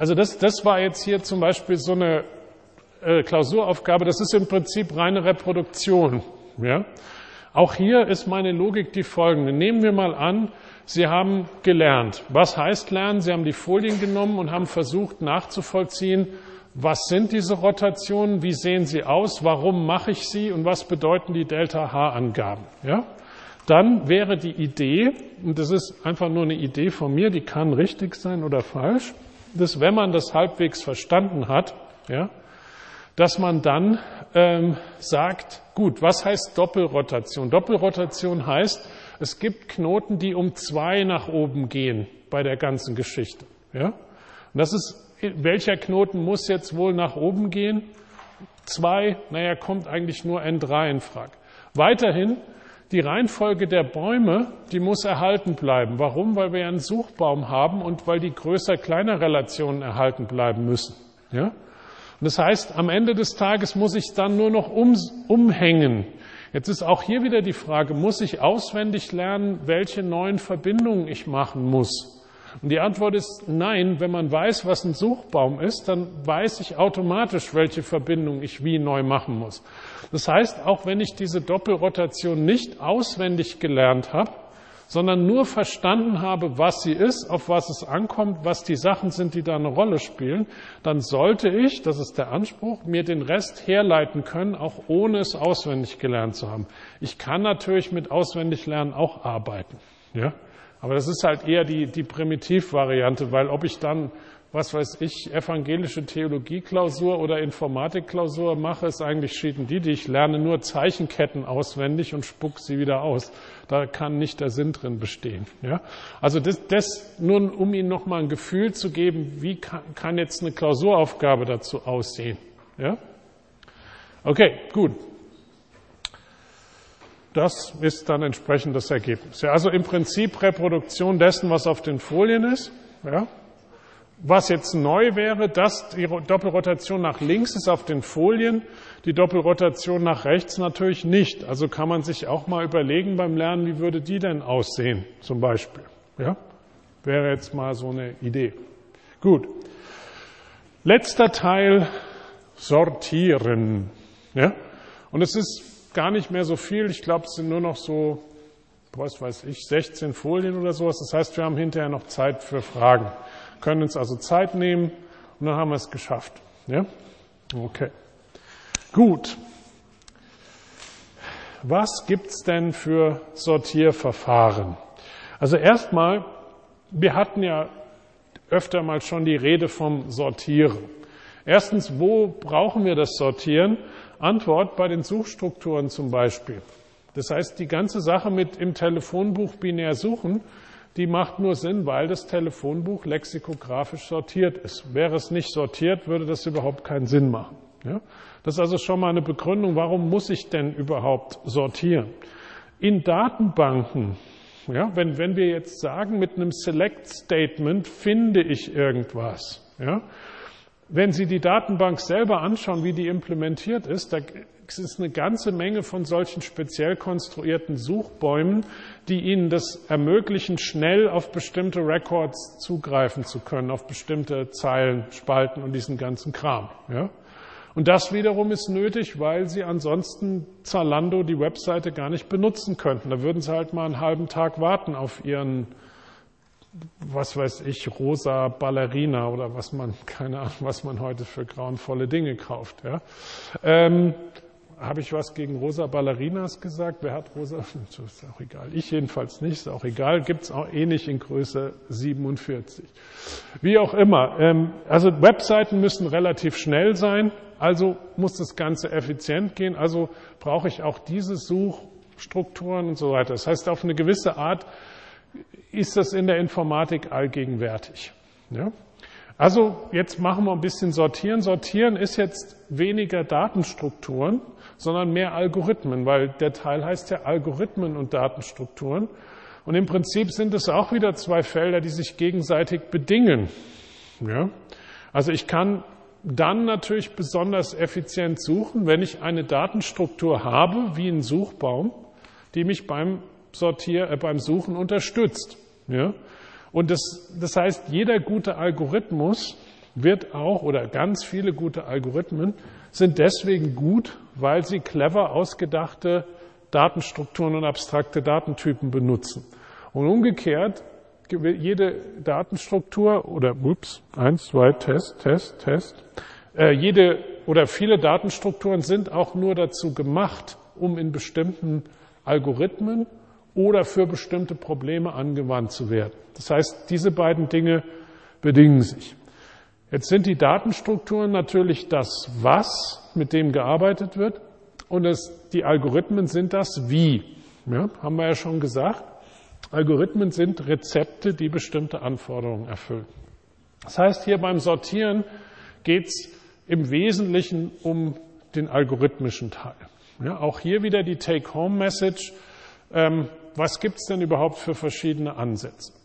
Also das war jetzt hier zum Beispiel so eine Klausuraufgabe, das ist im Prinzip reine Reproduktion. Ja? Auch hier ist meine Logik die folgende. Nehmen wir mal an, Sie haben gelernt. Was heißt lernen? Sie haben die Folien genommen und haben versucht nachzuvollziehen, was sind diese Rotationen, wie sehen sie aus, warum mache ich sie und was bedeuten die Delta-H-Angaben. Ja? Dann wäre die Idee, und das ist einfach nur eine Idee von mir, die kann richtig sein oder falsch, dass wenn man das halbwegs verstanden hat, ja, dass man dann sagt, gut, was heißt Doppelrotation? Doppelrotation heißt, es gibt Knoten, die um 2 nach oben gehen bei der ganzen Geschichte. Ja? Und das ist, welcher Knoten muss jetzt wohl nach oben gehen? 2, kommt eigentlich nur N3 in Frage. Weiterhin, die Reihenfolge der Bäume, die muss erhalten bleiben. Warum? Weil wir ja einen Suchbaum haben und weil die Größer-Kleiner-Relationen erhalten bleiben müssen. Ja? Und das heißt, am Ende des Tages muss ich dann nur noch umhängen. Jetzt ist auch hier wieder die Frage, muss ich auswendig lernen, welche neuen Verbindungen ich machen muss? Und die Antwort ist nein. Wenn man weiß, was ein Suchbaum ist, dann weiß ich automatisch, welche Verbindung ich wie neu machen muss. Das heißt, auch wenn ich diese Doppelrotation nicht auswendig gelernt habe, sondern nur verstanden habe, was sie ist, auf was es ankommt, was die Sachen sind, die da eine Rolle spielen, dann sollte ich, das ist der Anspruch, mir den Rest herleiten können, auch ohne es auswendig gelernt zu haben. Ich kann natürlich mit Auswendiglernen auch arbeiten, ja? Aber das ist halt eher die Primitivvariante, weil ob ich dann, was weiß ich, evangelische Theologieklausur oder Informatikklausur mache, ist eigentlich schieden die ich lerne nur Zeichenketten auswendig und spuck sie wieder aus. Da kann nicht der Sinn drin bestehen. Ja? Also das nur, um Ihnen nochmal ein Gefühl zu geben, wie kann jetzt eine Klausuraufgabe dazu aussehen. Ja? Okay, gut. Das ist dann entsprechend das Ergebnis. Ja, also im Prinzip Reproduktion dessen, was auf den Folien ist. Ja? Was jetzt neu wäre, dass die Doppelrotation nach links ist auf den Folien, die Doppelrotation nach rechts natürlich nicht. Also kann man sich auch mal überlegen beim Lernen, wie würde die denn aussehen, zum Beispiel. Ja? Wäre jetzt mal so eine Idee. Gut. Letzter Teil, sortieren. Ja? Und es ist gar nicht mehr so viel. Ich glaube, es sind nur noch so, was weiß ich, 16 Folien oder sowas. Das heißt, wir haben hinterher noch Zeit für Fragen. Können uns also Zeit nehmen und dann haben wir es geschafft. Ja? Okay. Gut. Was gibt's denn für Sortierverfahren? Also erstmal, wir hatten ja öfter mal schon die Rede vom Sortieren. Erstens, wo brauchen wir das Sortieren? Antwort bei den Suchstrukturen zum Beispiel. Das heißt, die ganze Sache mit im Telefonbuch binär suchen, die macht nur Sinn, weil das Telefonbuch lexikografisch sortiert ist. Wäre es nicht sortiert, würde das überhaupt keinen Sinn machen. Ja? Das ist also schon mal eine Begründung, warum muss ich denn überhaupt sortieren? In Datenbanken, ja, wenn wir jetzt sagen, mit einem Select-Statement finde ich irgendwas, ja, wenn Sie die Datenbank selber anschauen, wie die implementiert ist, da ist eine ganze Menge von solchen speziell konstruierten Suchbäumen, die Ihnen das ermöglichen, schnell auf bestimmte Records zugreifen zu können, auf bestimmte Zeilen, Spalten und diesen ganzen Kram. Ja? Und das wiederum ist nötig, weil Sie ansonsten Zalando, die Webseite, gar nicht benutzen könnten. Da würden Sie halt mal einen halben Tag warten auf Ihren, was weiß ich, rosa Ballerina oder was man, keine Ahnung, was man heute für grauenvolle Dinge kauft. Ja? Habe ich was gegen rosa Ballerinas gesagt? Wer hat rosa? Das ist auch egal. Ich jedenfalls nicht, ist auch egal. Gibt es auch nicht in Größe 47. Wie auch immer. Also Webseiten müssen relativ schnell sein, also muss das Ganze effizient gehen, also brauche ich auch diese Suchstrukturen und so weiter. Das heißt, auf eine gewisse Art ist das in der Informatik allgegenwärtig. Ja? Also jetzt machen wir ein bisschen Sortieren. Sortieren ist jetzt weniger Datenstrukturen, sondern mehr Algorithmen, weil der Teil heißt ja Algorithmen und Datenstrukturen. Und im Prinzip sind es auch wieder zwei Felder, die sich gegenseitig bedingen. Ja? Also ich kann dann natürlich besonders effizient suchen, wenn ich eine Datenstruktur habe, wie einen Suchbaum, die mich beim Suchen unterstützt. Ja? Und das heißt, jeder gute Algorithmus, wird auch, oder ganz viele gute Algorithmen sind deswegen gut, weil sie clever ausgedachte Datenstrukturen und abstrakte Datentypen benutzen. Und umgekehrt, jede Datenstruktur oder, jede oder viele Datenstrukturen sind auch nur dazu gemacht, um in bestimmten Algorithmen oder für bestimmte Probleme angewandt zu werden. Das heißt, diese beiden Dinge bedingen sich. Jetzt sind die Datenstrukturen natürlich das Was, mit dem gearbeitet wird, und die Algorithmen sind das Wie. Ja, haben wir ja schon gesagt. Algorithmen sind Rezepte, die bestimmte Anforderungen erfüllen. Das heißt, hier beim Sortieren geht es im Wesentlichen um den algorithmischen Teil. Ja, auch hier wieder die Take-Home-Message. Was gibt es denn überhaupt für verschiedene Ansätze?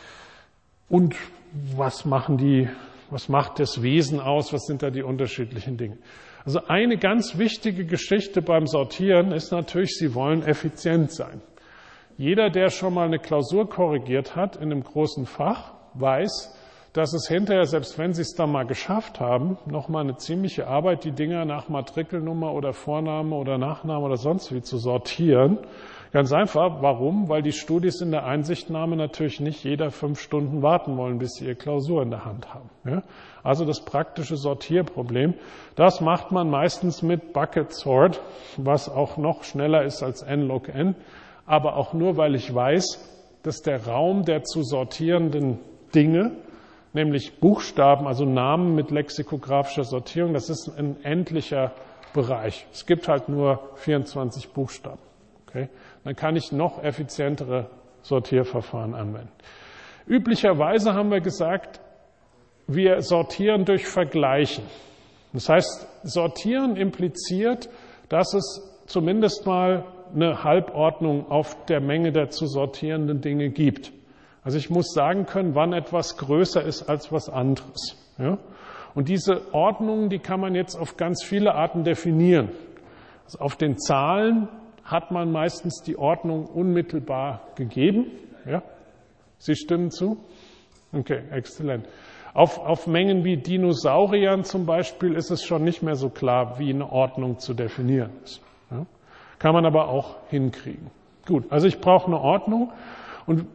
Und was macht das Wesen aus? Was sind da die unterschiedlichen Dinge? Also eine ganz wichtige Geschichte beim Sortieren ist natürlich, Sie wollen effizient sein. Jeder, der schon mal eine Klausur korrigiert hat in einem großen Fach, weiß, dass es hinterher, selbst wenn Sie es dann mal geschafft haben, nochmal eine ziemliche Arbeit, die Dinger nach Matrikelnummer oder Vorname oder Nachname oder sonst wie zu sortieren. Ganz einfach. Warum? Weil die Studis in der Einsichtnahme natürlich nicht jeder 5 Stunden warten wollen, bis sie ihre Klausur in der Hand haben. Ja? Also das praktische Sortierproblem, das macht man meistens mit Bucket Sort, was auch noch schneller ist als n-log-n, aber auch nur, weil ich weiß, dass der Raum der zu sortierenden Dinge, nämlich Buchstaben, also Namen mit lexikographischer Sortierung, das ist ein endlicher Bereich. Es gibt halt nur 24 Buchstaben. Okay? Dann kann ich noch effizientere Sortierverfahren anwenden. Üblicherweise haben wir gesagt, wir sortieren durch Vergleichen. Das heißt, sortieren impliziert, dass es zumindest mal eine Halbordnung auf der Menge der zu sortierenden Dinge gibt. Also ich muss sagen können, wann etwas größer ist als was anderes. Ja? Und diese Ordnungen, die kann man jetzt auf ganz viele Arten definieren. Also auf den Zahlen hat man meistens die Ordnung unmittelbar gegeben. Ja? Sie stimmen zu? Okay, exzellent. Auf Mengen wie Dinosauriern zum Beispiel ist es schon nicht mehr so klar, wie eine Ordnung zu definieren ist. Ja? Kann man aber auch hinkriegen. Gut, also ich brauche eine Ordnung. Und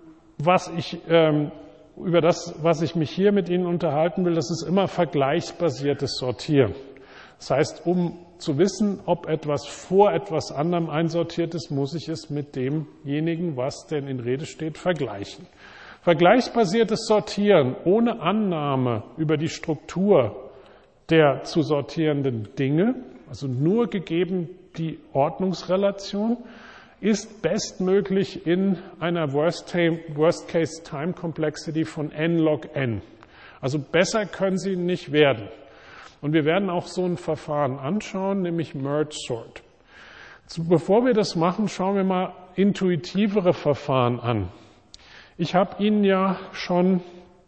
über das, was ich mich hier mit Ihnen unterhalten will, das ist immer vergleichsbasiertes Sortieren. Das heißt, um zu wissen, ob etwas vor etwas anderem einsortiert ist, muss ich es mit demjenigen, was denn in Rede steht, vergleichen. Vergleichsbasiertes Sortieren ohne Annahme über die Struktur der zu sortierenden Dinge, also nur gegeben die Ordnungsrelation, ist bestmöglich in einer Worst-Case Time Complexity von n-log-n. Also besser können Sie nicht werden. Und wir werden auch so ein Verfahren anschauen, nämlich Merge Sort. Bevor wir das machen, schauen wir mal intuitivere Verfahren an. Ich habe Ihnen ja schon,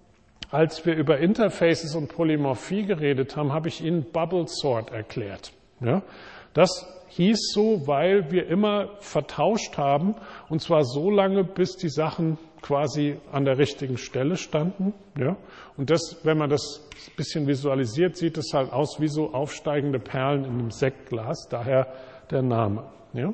als wir über Interfaces und Polymorphie geredet haben, habe ich Ihnen Bubble Sort erklärt. Ja? Das hieß so, weil wir immer vertauscht haben, und zwar so lange, bis die Sachen quasi an der richtigen Stelle standen. Ja? Und das, wenn man das ein bisschen visualisiert, sieht es halt aus wie so aufsteigende Perlen in einem Sektglas, daher der Name. Ja?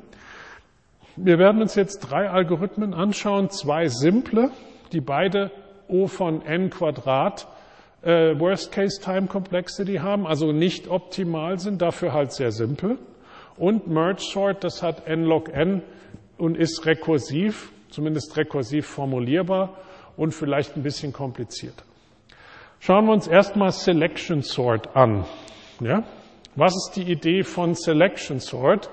Wir werden uns jetzt 3 Algorithmen anschauen, 2 simple, die beide O von n Quadrat Worst Case Time Complexity haben, also nicht optimal sind, dafür halt sehr simpel. Und Merge Sort, das hat n-log-n und ist rekursiv, zumindest rekursiv formulierbar und vielleicht ein bisschen komplizierter. Schauen wir uns erstmal Selection Sort an. Ja? Was ist die Idee von Selection Sort?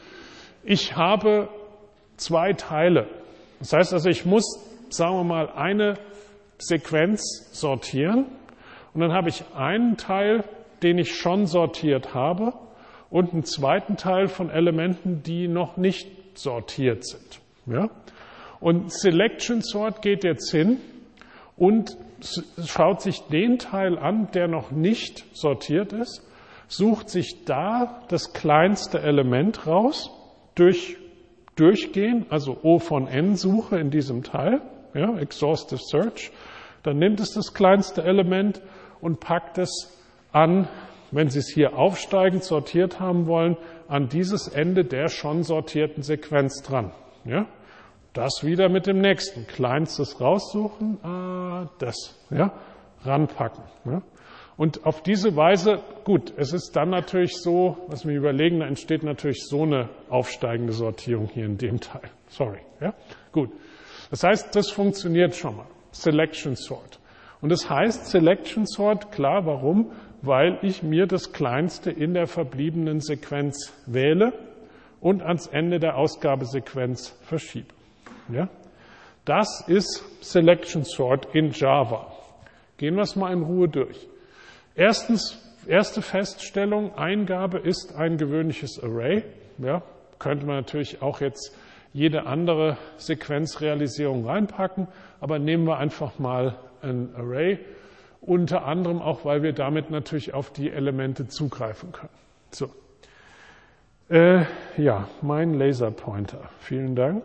Ich habe 2 Teile. Das heißt also, ich muss, sagen wir mal, eine Sequenz sortieren und dann habe ich einen Teil, den ich schon sortiert habe, und einen zweiten Teil von Elementen, die noch nicht sortiert sind. Ja? Und Selection Sort geht jetzt hin und schaut sich den Teil an, der noch nicht sortiert ist, sucht sich da das kleinste Element raus, durchgehen, also O von n Suche in diesem Teil, ja, Exhaustive Search, dann nimmt es das kleinste Element und packt es an, wenn Sie es hier aufsteigend sortiert haben wollen, an dieses Ende der schon sortierten Sequenz dran. Ja? Das wieder mit dem nächsten. Kleinstes raussuchen, das, ja, ranpacken. Ja? Und auf diese Weise, gut, es ist dann natürlich so, was wir überlegen, da entsteht natürlich so eine aufsteigende Sortierung hier in dem Teil. Sorry, ja, gut. Das heißt, das funktioniert schon mal. Selection Sort. Und das heißt Selection Sort, klar, warum? Weil ich mir das Kleinste in der verbliebenen Sequenz wähle und ans Ende der Ausgabesequenz verschiebe. Ja? Das ist Selection Sort in Java. Gehen wir es mal in Ruhe durch. Erstens, erste Feststellung, Eingabe ist ein gewöhnliches Array. Ja, könnte man natürlich auch jetzt jede andere Sequenzrealisierung reinpacken, aber nehmen wir einfach mal ein Array, unter anderem auch, weil wir damit natürlich auf die Elemente zugreifen können. So. Ja, mein Laserpointer. Vielen Dank.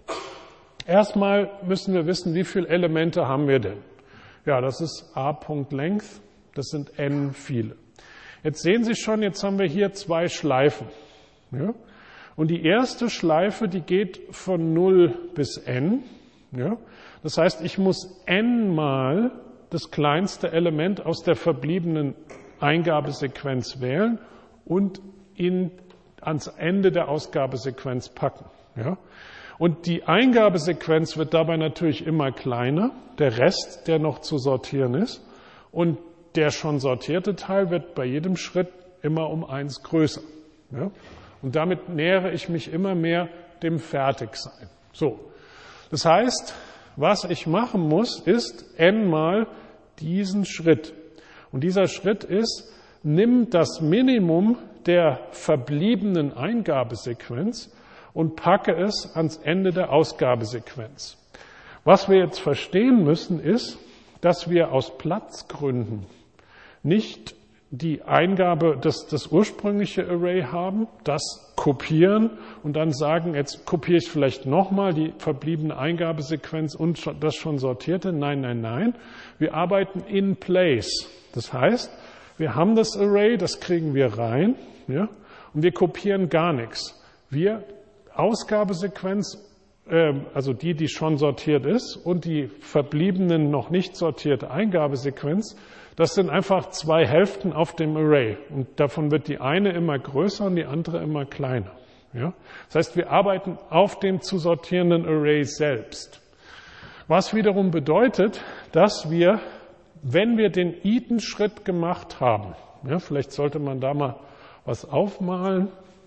Erstmal müssen wir wissen, wie viele Elemente haben wir denn? Ja, das ist a.length. Das sind n viele. Jetzt sehen Sie schon, jetzt haben wir hier 2 Schleifen. Ja? Und die erste Schleife, die geht von 0 bis n. Ja? Das heißt, ich muss n mal das kleinste Element aus der verbliebenen Eingabesequenz wählen und ans Ende der Ausgabesequenz packen. Ja? Und die Eingabesequenz wird dabei natürlich immer kleiner, der Rest, der noch zu sortieren ist. Und der schon sortierte Teil wird bei jedem Schritt immer um 1 größer. Ja? Und damit nähere ich mich immer mehr dem Fertigsein. So. Das heißt, was ich machen muss, ist n mal diesen Schritt. Und dieser Schritt ist, nimm das Minimum der verbliebenen Eingabesequenz und packe es ans Ende der Ausgabesequenz. Was wir jetzt verstehen müssen, ist, dass wir aus Platzgründen nicht die Eingabe, das ursprüngliche Array haben, das kopieren und dann sagen, jetzt kopiere ich vielleicht nochmal die verbliebene Eingabesequenz und das schon sortierte. Nein, nein, nein. Wir arbeiten in place. Das heißt, wir haben das Array, das kriegen wir rein, ja, und wir kopieren gar nichts. Wir Ausgabesequenz, also die schon sortiert ist und die verbliebenen noch nicht sortierte Eingabesequenz, das sind einfach 2 Hälften auf dem Array. Und davon wird die eine immer größer und die andere immer kleiner. Ja? Das heißt, wir arbeiten auf dem zu sortierenden Array selbst. Was wiederum bedeutet, dass wir, wenn wir den Iten-Schritt gemacht haben, ja, vielleicht sollte man da mal was aufmalen,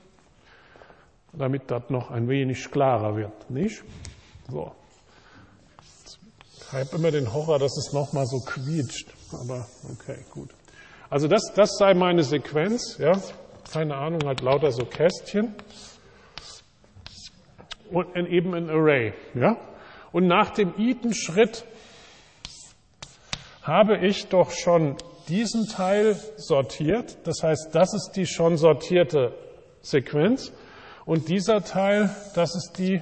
damit das noch ein wenig klarer wird, nicht? So. Ich habe immer den Horror, dass es nochmal so quietscht. Aber okay, gut. Also das sei meine Sequenz, ja. Keine Ahnung, halt lauter so Kästchen. Und eben ein Array, ja. Und nach dem Iten-Schritt habe ich doch schon diesen Teil sortiert. Das heißt, das ist die schon sortierte Sequenz. Und dieser Teil, das ist die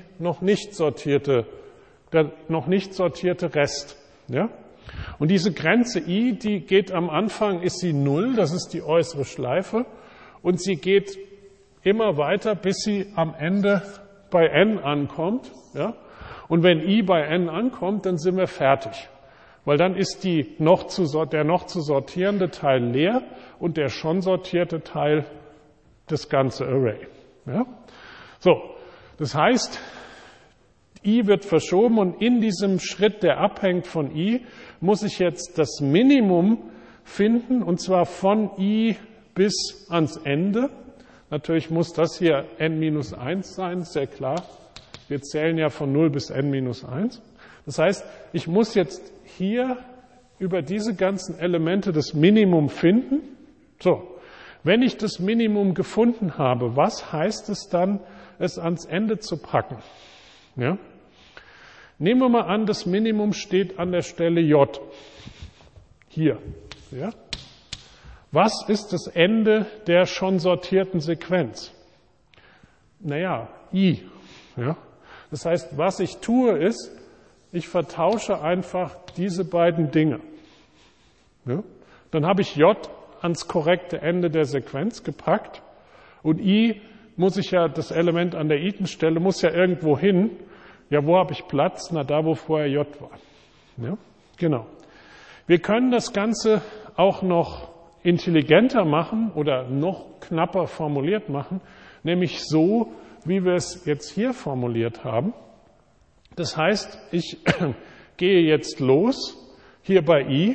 der noch nicht sortierte Rest. Ja? Und diese Grenze i, die geht am Anfang, ist sie 0, das ist die äußere Schleife. Und sie geht immer weiter, bis sie am Ende bei n ankommt. Ja? Und wenn i bei n ankommt, dann sind wir fertig. Weil dann ist der noch zu sortierende Teil leer und der schon sortierte Teil das ganze Array. Ja? So, das heißt, i wird verschoben und in diesem Schritt, der abhängt von i, muss ich jetzt das Minimum finden, und zwar von i bis ans Ende. Natürlich muss das hier n-1 sein, ist ja klar. Wir zählen ja von 0 bis n-1. Das heißt, ich muss jetzt hier über diese ganzen Elemente das Minimum finden. So, wenn ich das Minimum gefunden habe, was heißt es dann, es ans Ende zu packen? Ja? Nehmen wir mal an, das Minimum steht an der Stelle J. Hier. Ja? Was ist das Ende der schon sortierten Sequenz? Naja, I. Ja? Das heißt, was ich tue ist, ich vertausche einfach diese beiden Dinge. Ja? Dann habe ich J ans korrekte Ende der Sequenz gepackt und I muss ich ja, das Element an der i-Stelle muss ja irgendwo hin. Ja, wo habe ich Platz? Na, da, wo vorher J war. Ja, genau. Wir können das Ganze auch noch intelligenter machen oder noch knapper formuliert machen, nämlich so, wie wir es jetzt hier formuliert haben. Das heißt, ich gehe jetzt los, hier bei I,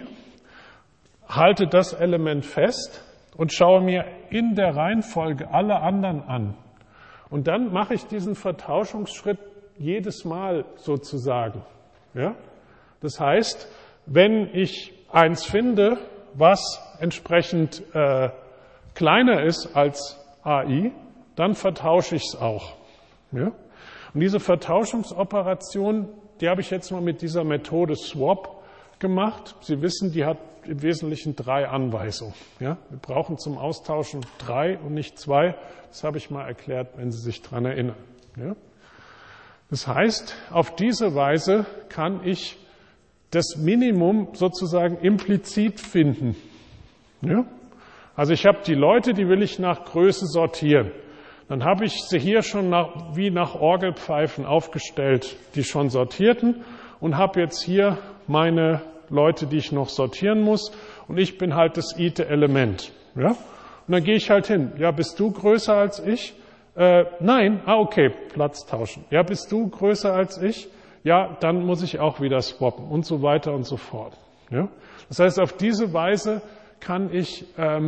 halte das Element fest und schaue mir in der Reihenfolge alle anderen an. Und dann mache ich diesen Vertauschungsschritt jedes Mal sozusagen. Ja? Das heißt, wenn ich eins finde, was entsprechend kleiner ist als AI, dann vertausche ich es auch. Ja? Und diese Vertauschungsoperation, die habe ich jetzt mal mit dieser Methode Swap gemacht. Sie wissen, die hat im Wesentlichen 3 Anweisungen. Ja? Wir brauchen zum Austauschen 3 und nicht 2. Das habe ich mal erklärt, wenn Sie sich daran erinnern. Ja? Das heißt, auf diese Weise kann ich das Minimum sozusagen implizit finden. Ja? Also ich habe die Leute, die will ich nach Größe sortieren. Dann habe ich sie hier schon wie nach Orgelpfeifen aufgestellt, die schon sortierten, und habe jetzt hier meine Leute, die ich noch sortieren muss, und ich bin halt das ite-Element. Ja? Und dann gehe ich halt hin. Ja, bist du größer als ich? Nein. Okay, Platz tauschen. Ja, bist du größer als ich? Ja, dann muss ich auch wieder swappen und so weiter und so fort. Ja? Das heißt, auf diese Weise kann ich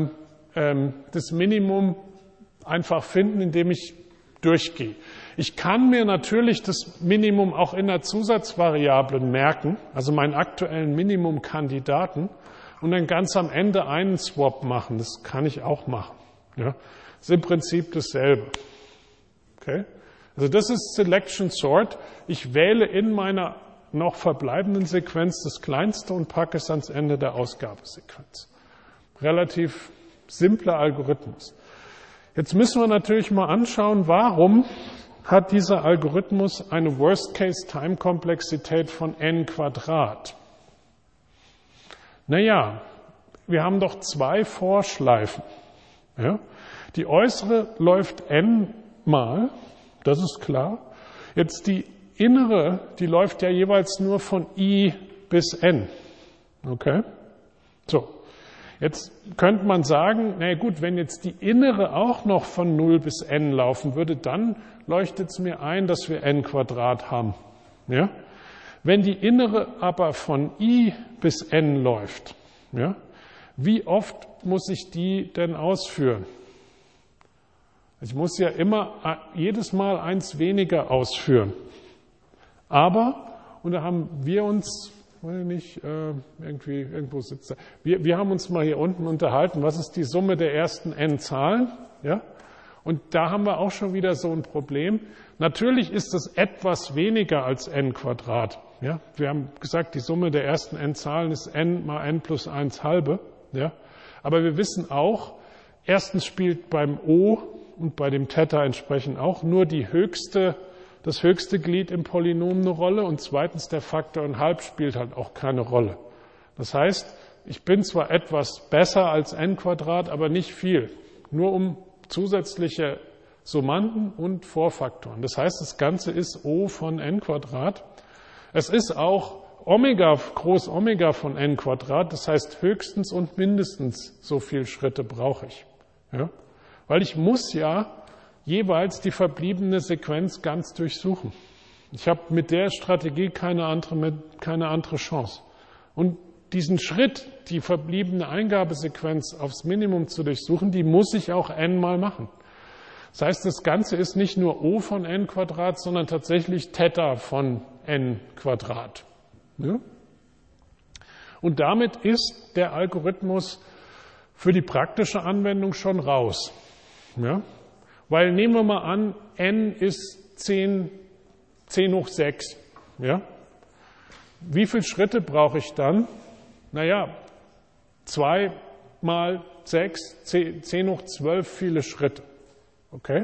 das Minimum einfach finden, indem ich durchgehe. Ich kann mir natürlich das Minimum auch in der Zusatzvariable merken, also meinen aktuellen Minimumkandidaten, und dann ganz am Ende einen Swap machen. Das kann ich auch machen. Ja? Das ist im Prinzip dasselbe. Okay? Also das ist Selection Sort. Ich wähle in meiner noch verbleibenden Sequenz das Kleinste und packe es ans Ende der Ausgabesequenz. Relativ simpler Algorithmus. Jetzt müssen wir natürlich mal anschauen, warum hat dieser Algorithmus eine Worst-Case-Time-Komplexität von n². Naja, wir haben doch 2 Vorschleifen. Ja? Die äußere läuft n mal, das ist klar. Jetzt die innere, die läuft ja jeweils nur von i bis n. Okay? So. Jetzt könnte man sagen, na gut, wenn jetzt die innere auch noch von 0 bis n laufen würde, dann leuchtet es mir ein, dass wir n² haben. Ja? Wenn die innere aber von i bis n läuft, ja, wie oft muss ich die denn ausführen? Ich muss ja immer jedes Mal eins weniger ausführen. Aber, und da haben wir uns, weiß ich nicht, irgendwo sitzt da. Wir haben uns mal hier unten unterhalten, was ist die Summe der ersten n Zahlen? Ja? Und da haben wir auch schon wieder so ein Problem. Natürlich ist es etwas weniger als n². Ja? Wir haben gesagt, die Summe der ersten n Zahlen ist n mal n plus 1 halbe. Ja? Aber wir wissen auch, erstens spielt beim O und bei dem Theta entsprechend auch nur das höchste Glied im Polynom eine Rolle, und zweitens der Faktor und halb spielt halt auch keine Rolle. Das heißt, ich bin zwar etwas besser als n², aber nicht viel. Nur um zusätzliche Summanden und Vorfaktoren. Das heißt, das Ganze ist O von n². Es ist auch Omega, Groß Omega von n². Das heißt, höchstens und mindestens so viele Schritte brauche ich. Ja? Weil ich muss ja jeweils die verbliebene Sequenz ganz durchsuchen. Ich habe mit der Strategie keine andere Chance. Und diesen Schritt, die verbliebene Eingabesequenz aufs Minimum zu durchsuchen, die muss ich auch n-mal machen. Das heißt, das Ganze ist nicht nur O von n², sondern tatsächlich Theta von n². Ja? Und damit ist der Algorithmus für die praktische Anwendung schon raus. Ja? Weil nehmen wir mal an, n ist 10 hoch 6. Ja? Wie viele Schritte brauche ich dann? Naja, 2 mal 6, 10 hoch 12 viele Schritte. Okay?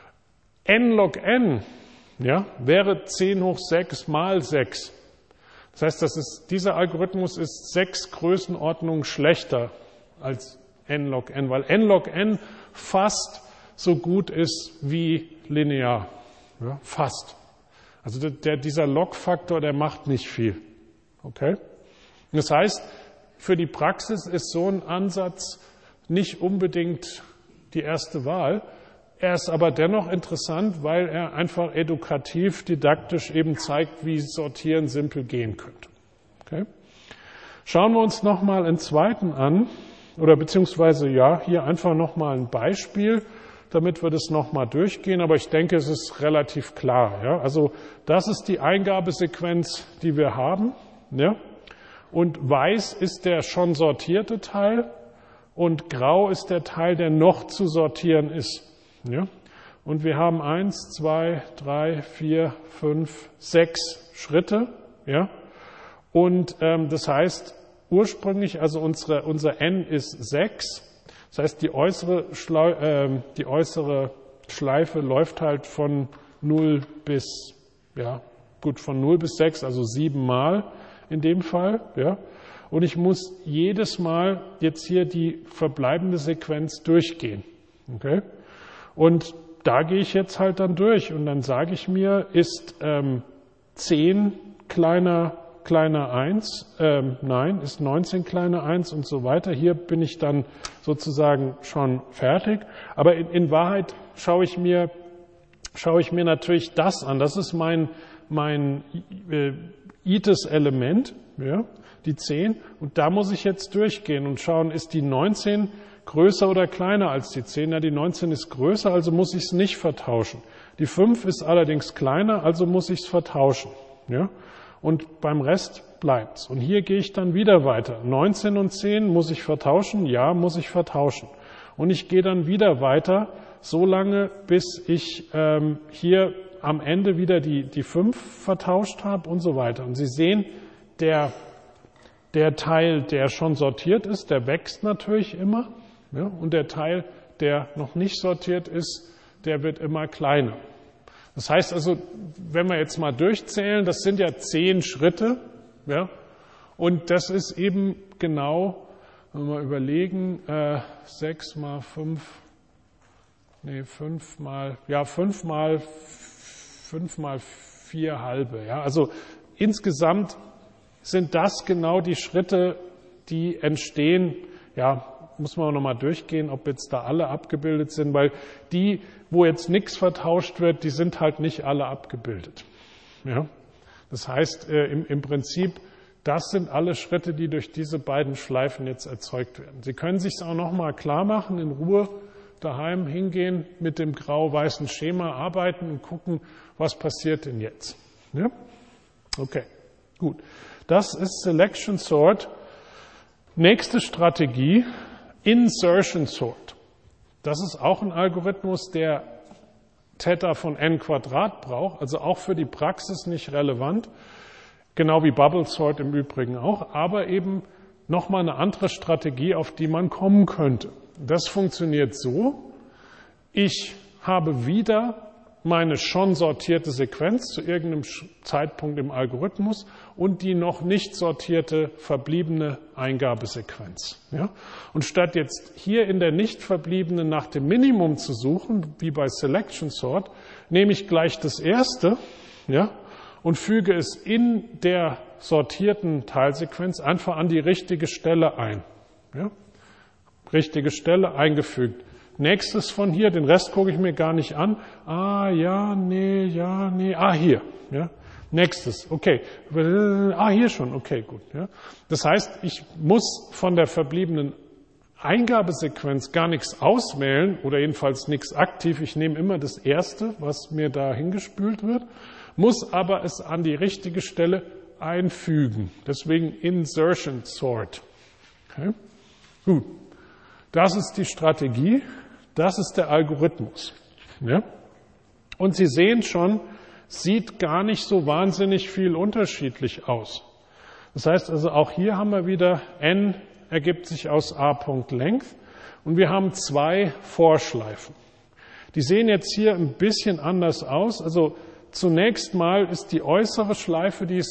n log n, ja, wäre 10 hoch 6 mal 6. Das heißt, dieser Algorithmus ist 6 Größenordnungen schlechter als n log n, weil n log n fast so gut ist wie linear. Ja, fast. Also dieser Log-Faktor, der macht nicht viel. Okay? Das heißt, für die Praxis ist so ein Ansatz nicht unbedingt die erste Wahl. Er ist aber dennoch interessant, weil er einfach edukativ, didaktisch eben zeigt, wie Sortieren simpel gehen könnte. Okay? Schauen wir uns nochmal einen zweiten an, oder beziehungsweise ja, hier einfach nochmal ein Beispiel, damit wir das nochmal durchgehen, aber ich denke, es ist relativ klar. Ja? Also das ist die Eingabesequenz, die wir haben. Ja? Und weiß ist der schon sortierte Teil und grau ist der Teil, der noch zu sortieren ist. Ja? Und wir haben 1, 2, 3, 4, 5, 6 Schritte. Ja? Und das heißt, ursprünglich, also unser n ist 6. Das heißt, die äußere Schleife läuft halt von 0 bis, ja, gut, von 0 bis 6, also 7 Mal in dem Fall, ja. Und ich muss jedes Mal jetzt hier die verbleibende Sequenz durchgehen, okay. Und da gehe ich jetzt halt dann durch und dann sage ich mir, ist 10 kleiner 1, nein, ist 19 kleiner 1 und so weiter. Hier bin ich dann sozusagen schon fertig. Aber in Wahrheit schaue ich mir natürlich das an. Das ist mein ITIS-Element, ja, die 10. Und da muss ich jetzt durchgehen und schauen, ist die 19 größer oder kleiner als die 10? Ja, die 19 ist größer, also muss ich es nicht vertauschen. Die 5 ist allerdings kleiner, also muss ich es vertauschen. Ja. Und beim Rest bleibt's. Und hier gehe ich dann wieder weiter. 19 und 10 muss ich vertauschen? Ja, muss ich vertauschen. Und ich gehe dann wieder weiter, so lange, bis ich hier am Ende wieder die 5 vertauscht habe und so weiter. Und Sie sehen, der Teil, der schon sortiert ist, der wächst natürlich immer. Ja, und der Teil, der noch nicht sortiert ist, der wird immer kleiner. Das heißt also, wenn wir jetzt mal durchzählen, das sind ja 10 Schritte, ja, und das ist eben genau, wenn wir mal überlegen, 6 mal 5 mal 4 halbe, ja, also insgesamt sind das genau die Schritte, die entstehen, ja, muss man noch mal durchgehen, ob jetzt da alle abgebildet sind, weil die, wo jetzt nichts vertauscht wird, die sind halt nicht alle abgebildet. Ja? Das heißt, im Prinzip, das sind alle Schritte, die durch diese beiden Schleifen jetzt erzeugt werden. Sie können sich es auch noch mal klar machen, in Ruhe daheim hingehen, mit dem grau-weißen Schema arbeiten und gucken, was passiert denn jetzt. Ja? Okay, gut. Das ist Selection Sort. Nächste Strategie, Insertion Sort. Das ist auch ein Algorithmus, der Theta von n Quadrat braucht, also auch für die Praxis nicht relevant, genau wie Bubble Sort im Übrigen auch, aber eben nochmal eine andere Strategie, auf die man kommen könnte. Das funktioniert so, ich habe wieder meine schon sortierte Sequenz zu irgendeinem Zeitpunkt im Algorithmus und die noch nicht sortierte verbliebene Eingabesequenz. Ja? Und statt jetzt hier in der nicht verbliebenen nach dem Minimum zu suchen, wie bei Selection Sort, nehme ich gleich das erste, ja, und füge es in der sortierten Teilsequenz einfach an die richtige Stelle ein. Ja? Richtige Stelle eingefügt. Nächstes von hier, den Rest gucke ich mir gar nicht an. Ja, nee, hier. Ja. Nächstes, okay. Hier schon, okay, gut. Ja. Das heißt, ich muss von der verbliebenen Eingabesequenz gar nichts auswählen oder jedenfalls nichts aktiv. Ich nehme immer das Erste, was mir da hingespült wird, muss aber es an die richtige Stelle einfügen. Deswegen Insertion Sort. Okay. Gut. Das ist die Strategie. Das ist der Algorithmus. Ja? Und Sie sehen schon, sieht gar nicht so wahnsinnig viel unterschiedlich aus. Das heißt also, auch hier haben wir wieder, n ergibt sich aus a.length und wir haben 2 Vorschleifen. Die sehen jetzt hier ein bisschen anders aus. Also zunächst mal ist die äußere Schleife, die ist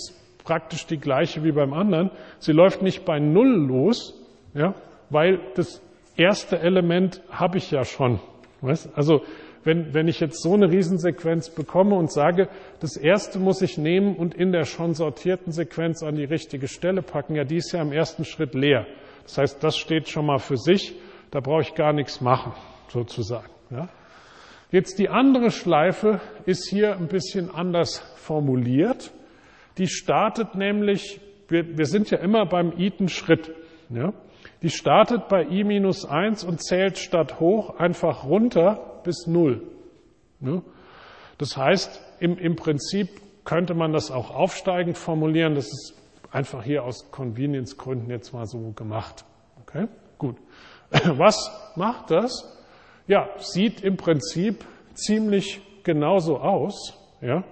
praktisch die gleiche wie beim anderen. Sie läuft nicht bei 0 los, ja, weil das erste Element habe ich ja schon. Weißt? Also wenn ich jetzt so eine Riesensequenz bekomme und sage, das erste muss ich nehmen und in der schon sortierten Sequenz an die richtige Stelle packen, ja, die ist ja im ersten Schritt leer. Das heißt, das steht schon mal für sich, da brauche ich gar nichts machen, sozusagen. Ja. Jetzt die andere Schleife ist hier ein bisschen anders formuliert. Die startet nämlich, wir sind ja immer beim iten Schritt, ja. Die startet bei i-1 und zählt statt hoch einfach runter bis 0. Ja. Das heißt, im Prinzip könnte man das auch aufsteigend formulieren. Das ist einfach hier aus Convenience-Gründen jetzt mal so gemacht. Okay, gut. Was macht das? Ja, sieht im Prinzip ziemlich genauso aus. Ja.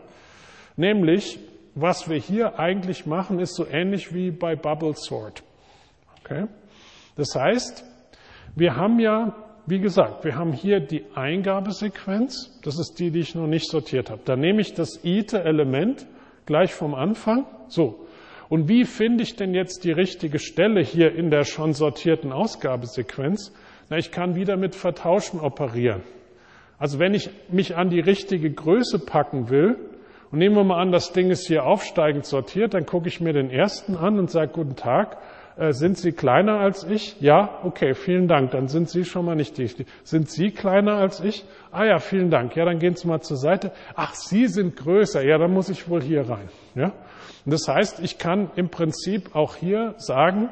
Nämlich, was wir hier eigentlich machen, ist so ähnlich wie bei Bubble Sort. Okay. Das heißt, wir haben ja, wie gesagt, wir haben hier die Eingabesequenz. Das ist die ich noch nicht sortiert habe. Da nehme ich das ite-Element gleich vom Anfang. So. Und wie finde ich denn jetzt die richtige Stelle hier in der schon sortierten Ausgabesequenz? Na, ich kann wieder mit Vertauschen operieren. Also wenn ich mich an die richtige Größe packen will, und nehmen wir mal an, das Ding ist hier aufsteigend sortiert, dann gucke ich mir den ersten an und sage, guten Tag, sind Sie kleiner als ich? Ja, okay, vielen Dank, dann sind Sie schon mal nicht die. Sind Sie kleiner als ich? Ah ja, vielen Dank, ja, dann gehen Sie mal zur Seite. Ach, Sie sind größer, ja, dann muss ich wohl hier rein. Ja? Und das heißt, ich kann im Prinzip auch hier sagen,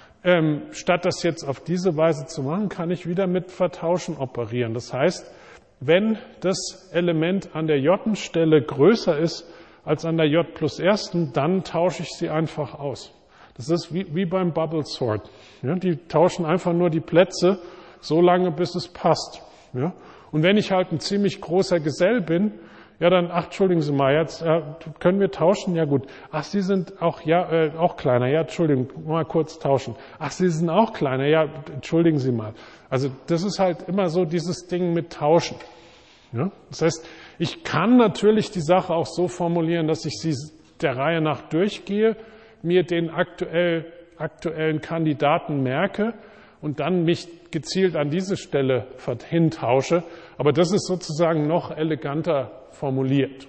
statt das jetzt auf diese Weise zu machen, kann ich wieder mit Vertauschen operieren. Das heißt, wenn das Element an der J-Stelle größer ist als an der J plus ersten, dann tausche ich sie einfach aus. Das ist wie beim Bubble Sort. Ja, die tauschen einfach nur die Plätze so lange, bis es passt. Ja, und wenn ich halt ein ziemlich großer Gesell bin, ja dann, ach, entschuldigen Sie mal, jetzt können wir tauschen? Ja gut. Ach, Sie sind auch, ja, auch kleiner. Ja, Entschuldigung, mal kurz tauschen. Ach, Sie sind auch kleiner. Ja, entschuldigen Sie mal. Also das ist halt immer so dieses Ding mit Tauschen. Ja? Das heißt, ich kann natürlich die Sache auch so formulieren, dass ich sie der Reihe nach durchgehe, mir den aktuellen Kandidaten merke und dann mich gezielt an diese Stelle hintausche. Aber das ist sozusagen noch eleganter formuliert.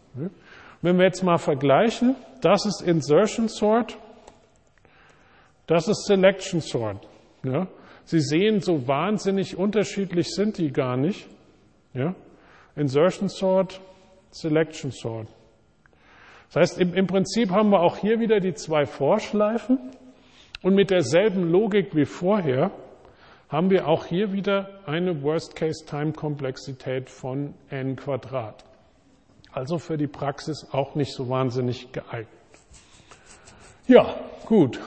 Wenn wir jetzt mal vergleichen, das ist Insertion Sort, das ist Selection Sort. Ja? Sie sehen, so wahnsinnig unterschiedlich sind die gar nicht. Ja? Insertion Sort, Selection Sort. Das heißt, im Prinzip haben wir auch hier wieder die zwei Vorschleifen und mit derselben Logik wie vorher haben wir auch hier wieder eine Worst-Case-Time-Komplexität von n². Also für die Praxis auch nicht so wahnsinnig geeignet. Ja, gut.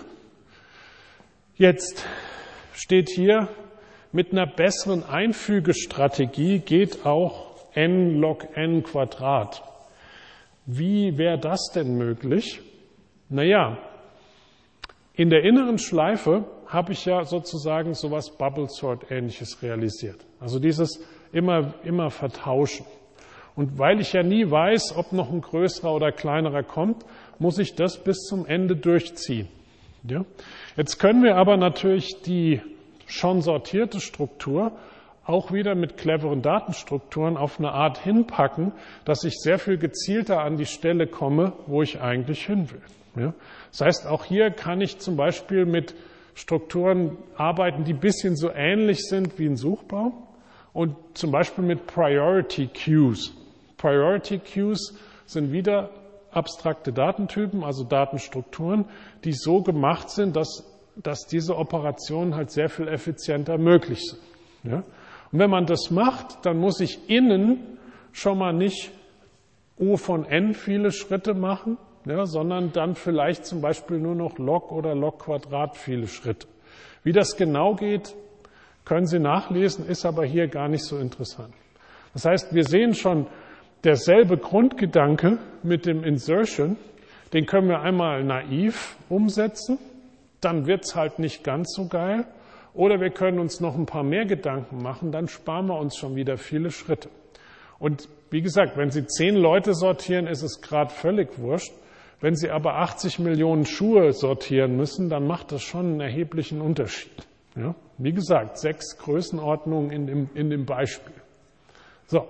Jetzt steht hier, mit einer besseren Einfügestrategie geht auch n log n². Wie wäre das denn möglich? Naja, in der inneren Schleife habe ich ja sozusagen sowas Bubble Sort Ähnliches realisiert. Also dieses immer vertauschen. Und weil ich ja nie weiß, ob noch ein größerer oder kleinerer kommt, muss ich das bis zum Ende durchziehen. Ja? Jetzt können wir aber natürlich die schon sortierte Struktur auch wieder mit cleveren Datenstrukturen auf eine Art hinpacken, dass ich sehr viel gezielter an die Stelle komme, wo ich eigentlich hin will. Ja? Das heißt, auch hier kann ich zum Beispiel mit Strukturen arbeiten, die ein bisschen so ähnlich sind wie ein Suchbaum und zum Beispiel mit Priority Queues. Priority Queues sind wieder abstrakte Datentypen, also Datenstrukturen, die so gemacht sind, dass diese Operationen halt sehr viel effizienter möglich sind. Ja? Und wenn man das macht, dann muss ich innen schon mal nicht O von n viele Schritte machen, ja, sondern dann vielleicht zum Beispiel nur noch log oder log² viele Schritte. Wie das genau geht, können Sie nachlesen, ist aber hier gar nicht so interessant. Das heißt, wir sehen schon, derselbe Grundgedanke mit dem Insertion, den können wir einmal naiv umsetzen, dann wird's halt nicht ganz so geil. Oder wir können uns noch ein paar mehr Gedanken machen, dann sparen wir uns schon wieder viele Schritte. Und wie gesagt, wenn Sie 10 Leute sortieren, ist es gerade völlig wurscht. Wenn Sie aber 80 Millionen Schuhe sortieren müssen, dann macht das schon einen erheblichen Unterschied. Ja? Wie gesagt, 6 Größenordnungen in dem Beispiel. So.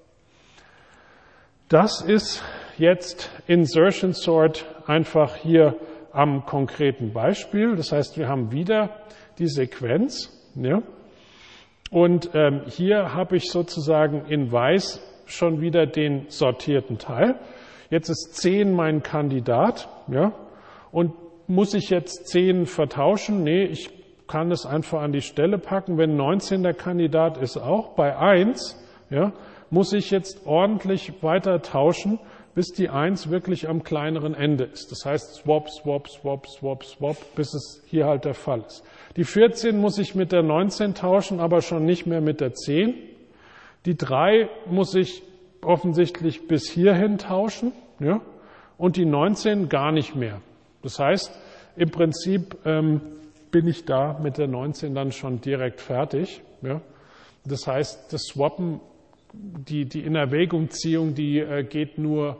Das ist jetzt Insertion Sort einfach hier am konkreten Beispiel. Das heißt, wir haben wieder die Sequenz. Ja? Und hier habe ich sozusagen in weiß schon wieder den sortierten Teil. Jetzt ist 10 mein Kandidat. Ja? Und muss ich jetzt 10 vertauschen? Nee, ich kann es einfach an die Stelle packen. Wenn 19 der Kandidat ist auch. Bei 1 ja, muss ich jetzt ordentlich weiter tauschen, bis die 1 wirklich am kleineren Ende ist. Das heißt Swap, Swap, Swap, Swap, Swap, bis es hier halt der Fall ist. Die 14 muss ich mit der 19 tauschen, aber schon nicht mehr mit der 10. Die 3 muss ich offensichtlich bis hierhin tauschen, ja, und die 19 gar nicht mehr. Das heißt, im Prinzip bin ich da mit der 19 dann schon direkt fertig. Ja. Das heißt, das Swappen, die Inerwägungziehung, die geht nur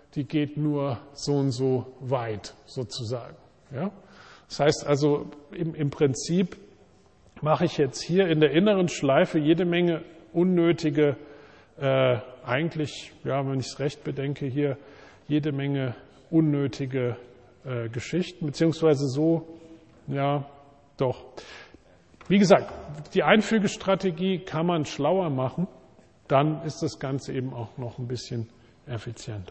so und so weit sozusagen. Ja. Das heißt also, im Prinzip mache ich jetzt hier in der inneren Schleife jede Menge unnötige, eigentlich, ja, wenn ich es recht bedenke, hier jede Menge unnötige Geschichten, beziehungsweise so, ja, doch. Wie gesagt, die Einfügestrategie kann man schlauer machen, dann ist das Ganze eben auch noch ein bisschen effizienter.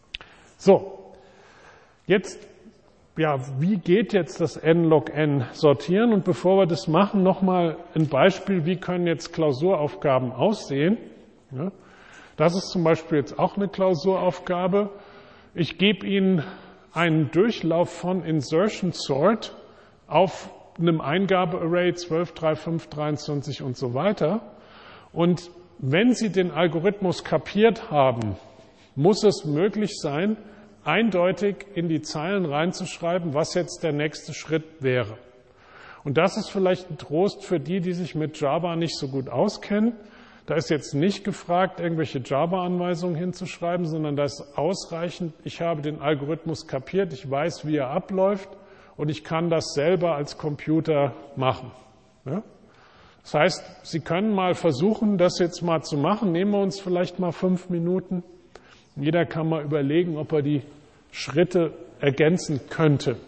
So, jetzt, ja, wie geht jetzt das n-log-n sortieren? Und bevor wir das machen, nochmal ein Beispiel, wie können jetzt Klausuraufgaben aussehen? Ja, das ist zum Beispiel jetzt auch eine Klausuraufgabe. Ich gebe Ihnen einen Durchlauf von Insertion Sort auf einem Eingabearray 12, 3, 5, 23 und so weiter. Und wenn Sie den Algorithmus kapiert haben, muss es möglich sein, eindeutig in die Zeilen reinzuschreiben, was jetzt der nächste Schritt wäre. Und das ist vielleicht ein Trost für die, die sich mit Java nicht so gut auskennen. Da ist jetzt nicht gefragt, irgendwelche Java-Anweisungen hinzuschreiben, sondern da ist ausreichend, ich habe den Algorithmus kapiert, ich weiß, wie er abläuft und ich kann das selber als Computer machen. Ja? Das heißt, Sie können mal versuchen, das jetzt mal zu machen. Nehmen wir uns vielleicht mal 5 Minuten. Jeder kann mal überlegen, ob er die Schritte ergänzen könnte.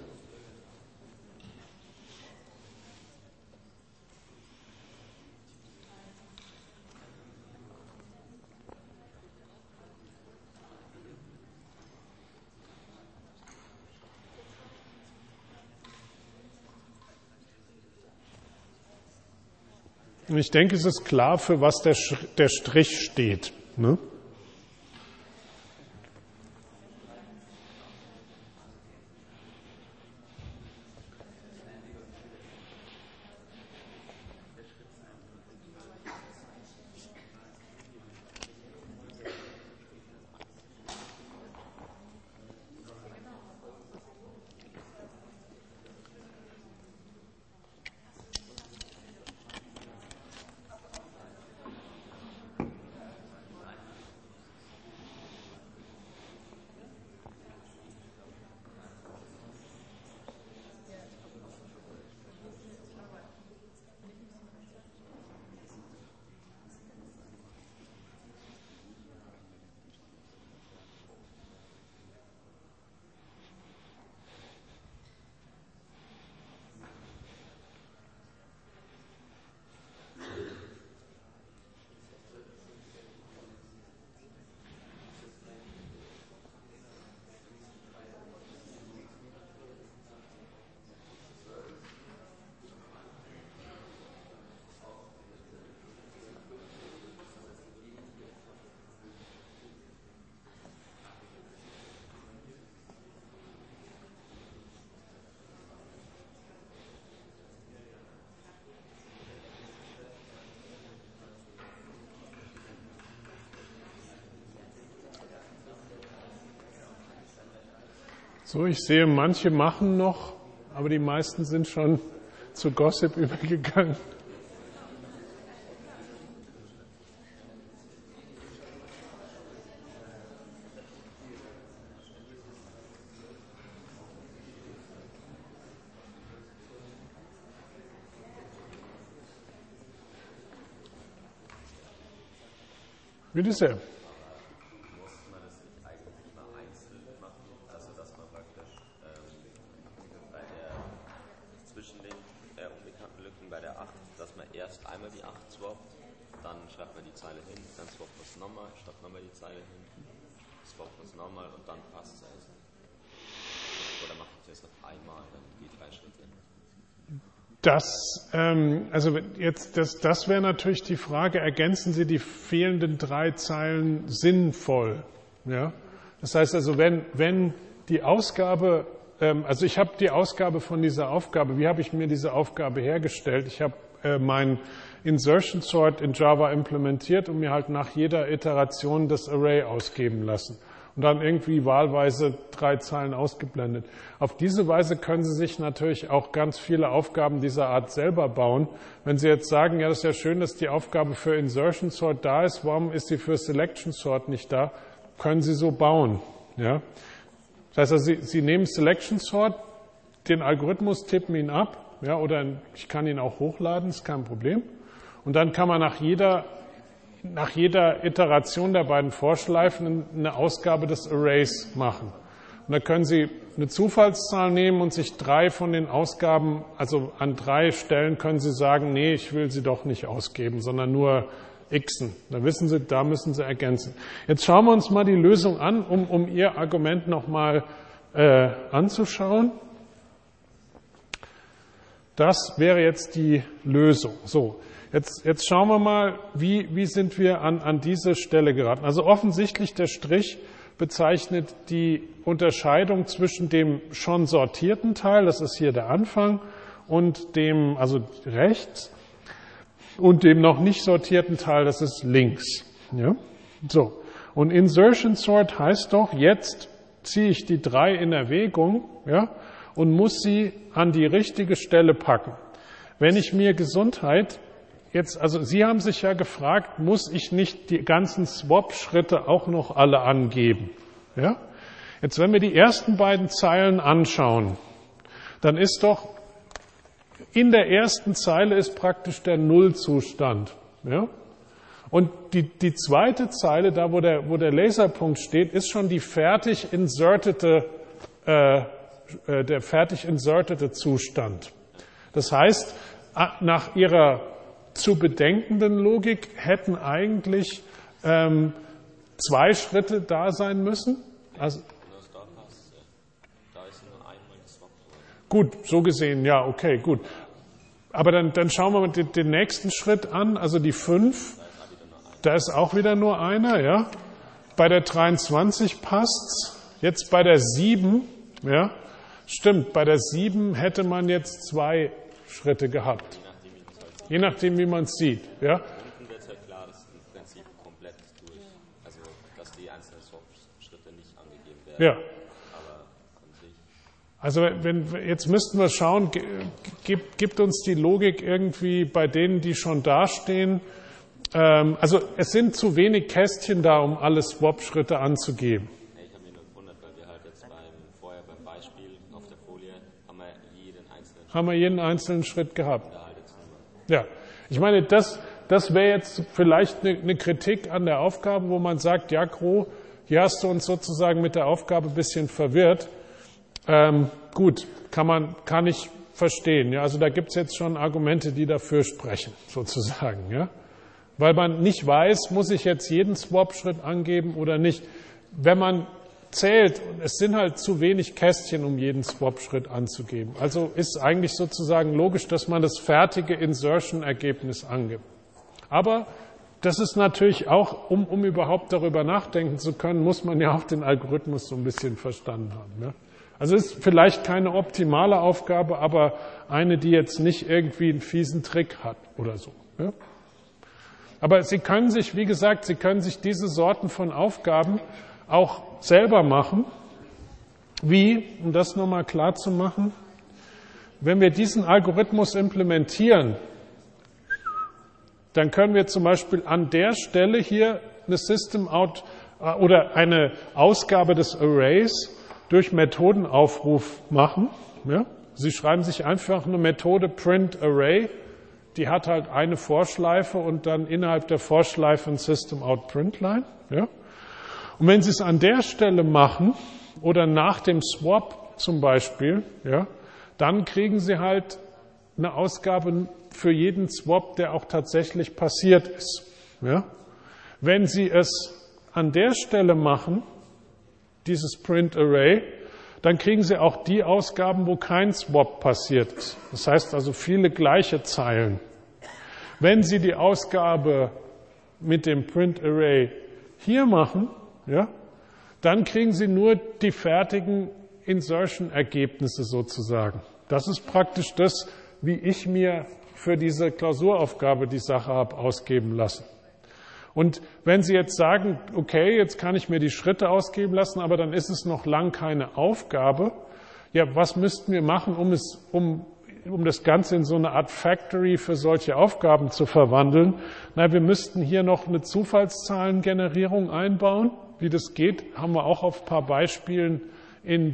Und ich denke, es ist klar, für was der Strich steht. Ne? So, ich sehe, manche machen noch, aber die meisten sind schon zu Gossip übergegangen. Bitte sehr. Muss man das nicht eigentlich mal einzeln machen? Also, dass man praktisch bei der zwischen den unbekannten Lücken bei der 8, dass man erst einmal die 8 swappt, dann schreibt man die Zeile hin, dann swappt man es nochmal, schreibt nochmal die Zeile hin, swappt man es nochmal und dann passt es. Oder macht man es erst auf einmal, dann die 3 Schritte. Das wäre natürlich die Frage, ergänzen Sie die fehlenden 3 Zeilen sinnvoll? Ja? Das heißt also, wenn die Ausgabe, also ich habe die Ausgabe von dieser Aufgabe, wie habe ich mir diese Aufgabe hergestellt? Ich habe mein Insertion Sort in Java implementiert und mir halt nach jeder Iteration das Array ausgeben lassen. Und dann irgendwie wahlweise 3 Zeilen ausgeblendet. Auf diese Weise können Sie sich natürlich auch ganz viele Aufgaben dieser Art selber bauen. Wenn Sie jetzt sagen, ja, das ist ja schön, dass die Aufgabe für Insertion Sort da ist, warum ist sie für Selection Sort nicht da? Können Sie so bauen. Ja? Das heißt also, Sie nehmen Selection Sort, den Algorithmus, tippen ihn ab, ja, oder ich kann ihn auch hochladen, ist kein Problem. Und dann kann man nach jeder Iteration der beiden Vorschleifen eine Ausgabe des Arrays machen. Und da können Sie eine Zufallszahl nehmen und sich 3 von den Ausgaben, also an 3 Stellen können Sie sagen, nee, ich will sie doch nicht ausgeben, sondern nur xen. Da wissen Sie, da müssen Sie ergänzen. Jetzt schauen wir uns mal die Lösung an, um Ihr Argument nochmal anzuschauen. Das wäre jetzt die Lösung. So. Jetzt schauen wir mal, wie sind wir an diese Stelle geraten. Also offensichtlich der Strich bezeichnet die Unterscheidung zwischen dem schon sortierten Teil, das ist hier der Anfang, und dem, also rechts, und dem noch nicht sortierten Teil, das ist links. Ja? So. Und Insertion Sort heißt doch, jetzt ziehe ich die 3 in Erwägung, ja, und muss sie an die richtige Stelle packen. Wenn ich mir Gesundheit jetzt, also Sie haben sich ja gefragt, muss ich nicht die ganzen Swap-Schritte auch noch alle angeben? Ja? Jetzt, wenn wir die ersten beiden Zeilen anschauen, dann ist doch, in der ersten Zeile ist praktisch der Nullzustand. Ja? Und die zweite Zeile, da wo der Laserpunkt steht, ist schon die fertig insertete, der fertig insertete Zustand. Das heißt, nach Ihrer zu bedenkenden Logik hätten eigentlich 2 Schritte da sein müssen. Also, gut, so gesehen, ja, okay, gut. Aber dann schauen wir mal den nächsten Schritt an, also die 5. Da ist auch wieder nur einer, ja. Bei der 23 passt's. Jetzt bei der 7, ja. Stimmt, bei der 7 hätte man jetzt 2 Schritte gehabt. Je nachdem, wie man es sieht. Ja? Unten wird halt klar, dass im Prinzip komplett durch, also dass die einzelnen Swap-Schritte nicht angegeben werden. Ja. Aber an sich. Also jetzt müssten wir schauen, gibt uns die Logik irgendwie bei denen, die schon dastehen, also es sind zu wenig Kästchen da, um alle Swap-Schritte anzugeben. Ich habe mich nur gewundert, weil wir halt jetzt vorher beim Beispiel auf der Folie haben wir jeden einzelnen Schritt gehabt. Ja, ich meine, das wäre jetzt vielleicht eine Kritik an der Aufgabe, wo man sagt, ja, Gro, hier hast du uns sozusagen mit der Aufgabe ein bisschen verwirrt. Gut, kann ich verstehen. Ja, also da gibt es jetzt schon Argumente, die dafür sprechen, sozusagen. Ja, weil man nicht weiß, muss ich jetzt jeden Swap-Schritt angeben oder nicht. Wenn man zählt, es sind halt zu wenig Kästchen, um jeden Swap-Schritt anzugeben. Also ist eigentlich sozusagen logisch, dass man das fertige Insertion-Ergebnis angibt. Aber das ist natürlich auch, um überhaupt darüber nachdenken zu können, muss man ja auch den Algorithmus so ein bisschen verstanden haben. Ne? Also ist vielleicht keine optimale Aufgabe, aber eine, die jetzt nicht irgendwie einen fiesen Trick hat oder so. Ne? Aber Sie können sich, wie gesagt, Sie können sich diese Sorten von Aufgaben auch selber machen. Wie, um das nochmal klar zu machen, wenn wir diesen Algorithmus implementieren, dann können wir zum Beispiel an der Stelle hier eine System Out oder eine Ausgabe des Arrays durch Methodenaufruf machen. Ja? Sie schreiben sich einfach eine Methode print Array die hat halt eine Vorschleife und dann innerhalb der Vorschleife ein System-Out-Print-Line. Ja? Und wenn Sie es an der Stelle machen oder nach dem Swap zum Beispiel, ja, dann kriegen Sie halt eine Ausgabe für jeden Swap, der auch tatsächlich passiert ist. Ja? Wenn Sie es an der Stelle machen, dieses Print Array, dann kriegen Sie auch die Ausgaben, wo kein Swap passiert ist. Das heißt also viele gleiche Zeilen. Wenn Sie die Ausgabe mit dem Print Array hier machen, ja, dann kriegen Sie nur die fertigen Insertion-Ergebnisse sozusagen. Das ist praktisch das, wie ich mir für diese Klausuraufgabe die Sache habe ausgeben lassen. Und wenn Sie jetzt sagen, okay, jetzt kann ich mir die Schritte ausgeben lassen, aber dann ist es noch lang keine Aufgabe, ja, was müssten wir machen, um das Ganze in so eine Art Factory für solche Aufgaben zu verwandeln? Na, wir müssten hier noch eine Zufallszahlengenerierung einbauen. Wie das geht, haben wir auch auf ein paar Beispielen in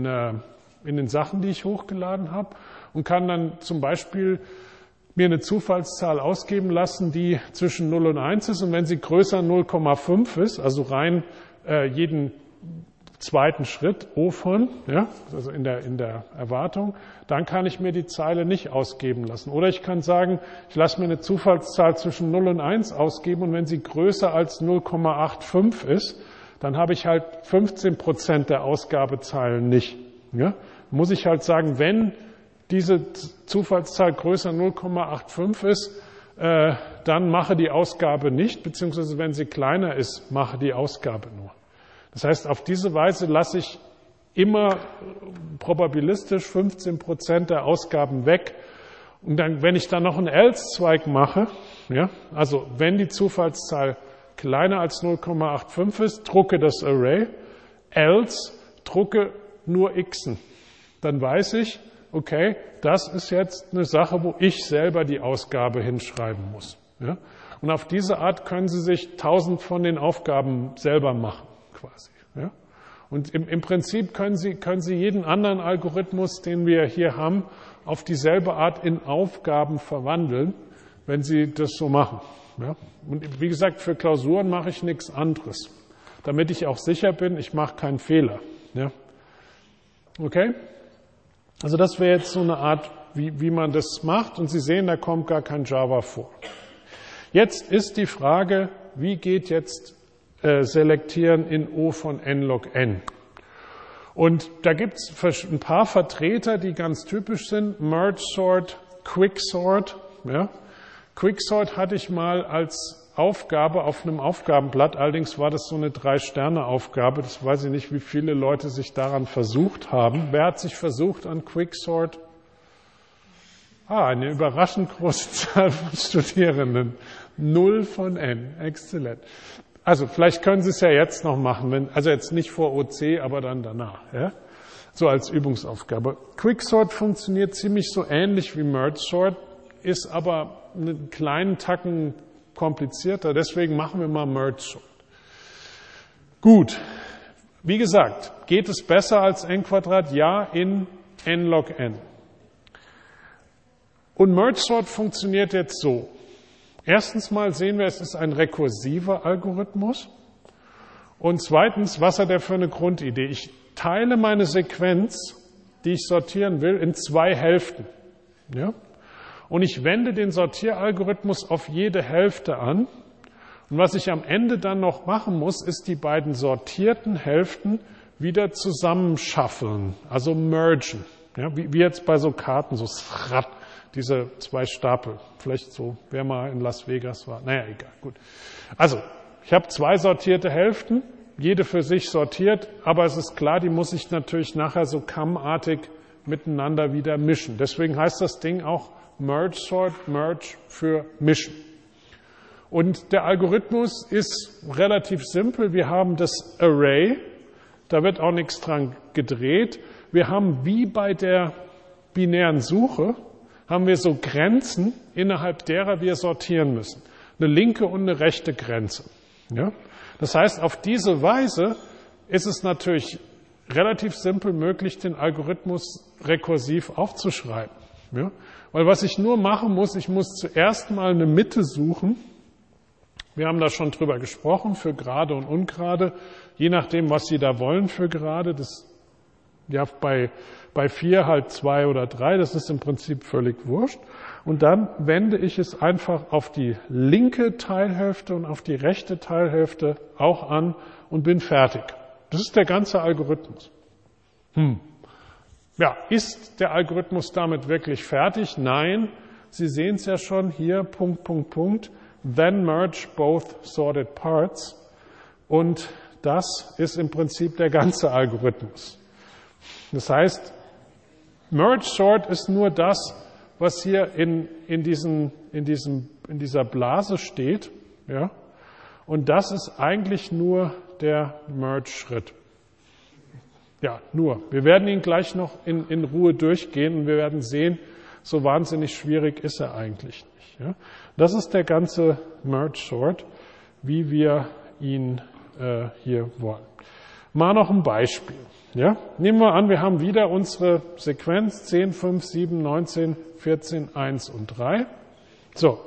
den Sachen, die ich hochgeladen habe, und kann dann zum Beispiel mir eine Zufallszahl ausgeben lassen, die zwischen 0 und 1 ist, und wenn sie größer 0,5 ist, also rein jeden zweiten Schritt O von, ja, also in der Erwartung, dann kann ich mir die Zeile nicht ausgeben lassen. Oder ich kann sagen, ich lasse mir eine Zufallszahl zwischen 0 und 1 ausgeben, und wenn sie größer als 0,85 ist, dann habe ich halt 15% der Ausgabezeilen nicht. Ja? Muss ich halt sagen, wenn diese Zufallszahl größer 0,85 ist, dann mache die Ausgabe nicht, beziehungsweise wenn sie kleiner ist, mache die Ausgabe nur. Das heißt, auf diese Weise lasse ich immer probabilistisch 15% der Ausgaben weg. Und dann, wenn ich dann noch einen Else-Zweig mache, ja, also wenn die Zufallszahl kleiner als 0,85 ist, drucke das Array, else drucke nur xen. Dann weiß ich, okay, das ist jetzt eine Sache, wo ich selber die Ausgabe hinschreiben muss. Ja? Und auf diese Art können Sie sich 1000 von den Aufgaben selber machen, quasi. Ja? Und im Prinzip können Sie jeden anderen Algorithmus, den wir hier haben, auf dieselbe Art in Aufgaben verwandeln, wenn Sie das so machen. Ja? Und wie gesagt, für Klausuren mache ich nichts anderes, damit ich auch sicher bin, ich mache keinen Fehler. Ja? Okay? Also das wäre jetzt so eine Art, wie man das macht. Und Sie sehen, da kommt gar kein Java vor. Jetzt ist die Frage, wie geht jetzt Selektieren in O von n log n? Und da gibt es ein paar Vertreter, die ganz typisch sind. Merge Sort, Quicksort. Ja? Quicksort hatte ich mal als Aufgabe auf einem Aufgabenblatt, allerdings war das so eine 3-Sterne-Aufgabe. Das weiß ich nicht, wie viele Leute sich daran versucht haben. Wer hat sich versucht an Quicksort? Eine überraschend große Zahl von Studierenden. 0 von n. Exzellent. Also vielleicht können Sie es ja jetzt noch machen, also jetzt nicht vor OC, aber dann danach. Ja? So als Übungsaufgabe. Quicksort funktioniert ziemlich so ähnlich wie Merge Sort, ist aber einen kleinen Tacken komplizierter, deswegen machen wir mal Merge Sort. Gut, wie gesagt, geht es besser als n²? Ja, in n log n. Und Merge Sort funktioniert jetzt so. Erstens mal sehen wir, es ist ein rekursiver Algorithmus. Und zweitens, was hat er für eine Grundidee? Ich teile meine Sequenz, die ich sortieren will, in 2 Hälften. Ja? Und ich wende den Sortieralgorithmus auf jede Hälfte an. Und was ich am Ende dann noch machen muss, ist die beiden sortierten Hälften wieder zusammenschaffeln, also mergen. Ja, wie jetzt bei so Karten, so Srat, diese 2 Stapel. Vielleicht so, wer mal in Las Vegas war. Naja, egal, gut. Also, ich habe 2 sortierte Hälften, jede für sich sortiert, aber es ist klar, die muss ich natürlich nachher so kammartig miteinander wieder mischen. Deswegen heißt das Ding auch Merge Sort, Merge für Mischen. Und der Algorithmus ist relativ simpel. Wir haben das Array, da wird auch nichts dran gedreht. Wir haben wie bei der binären Suche, haben wir so Grenzen, innerhalb derer wir sortieren müssen. Eine linke und eine rechte Grenze. Ja? Das heißt, auf diese Weise ist es natürlich relativ simpel möglich, den Algorithmus rekursiv aufzuschreiben. Ja? Weil was ich nur machen muss, ich muss zuerst mal eine Mitte suchen. Wir haben da schon drüber gesprochen, für gerade und ungerade, je nachdem, was Sie da wollen für gerade. Das, ja, bei 4 halt 2 oder 3, das ist im Prinzip völlig wurscht. Und dann wende ich es einfach auf die linke Teilhälfte und auf die rechte Teilhälfte auch an und bin fertig. Das ist der ganze Algorithmus. Ja, ist der Algorithmus damit wirklich fertig? Nein. Sie sehen es ja schon hier, Punkt, Punkt, Punkt. Then merge both sorted parts. Und das ist im Prinzip der ganze Algorithmus. Das heißt, Merge Sort ist nur das, was hier in dieser Blase steht. Ja? Und das ist eigentlich nur der Merge-Schritt. Ja, nur. Wir werden ihn gleich noch in Ruhe durchgehen und wir werden sehen, so wahnsinnig schwierig ist er eigentlich nicht. Ja? Das ist der ganze Merge-Sort, wie wir ihn hier wollen. Mal noch ein Beispiel. Ja? Nehmen wir an, wir haben wieder unsere Sequenz 10, 5, 7, 19, 14, 1 und 3. So,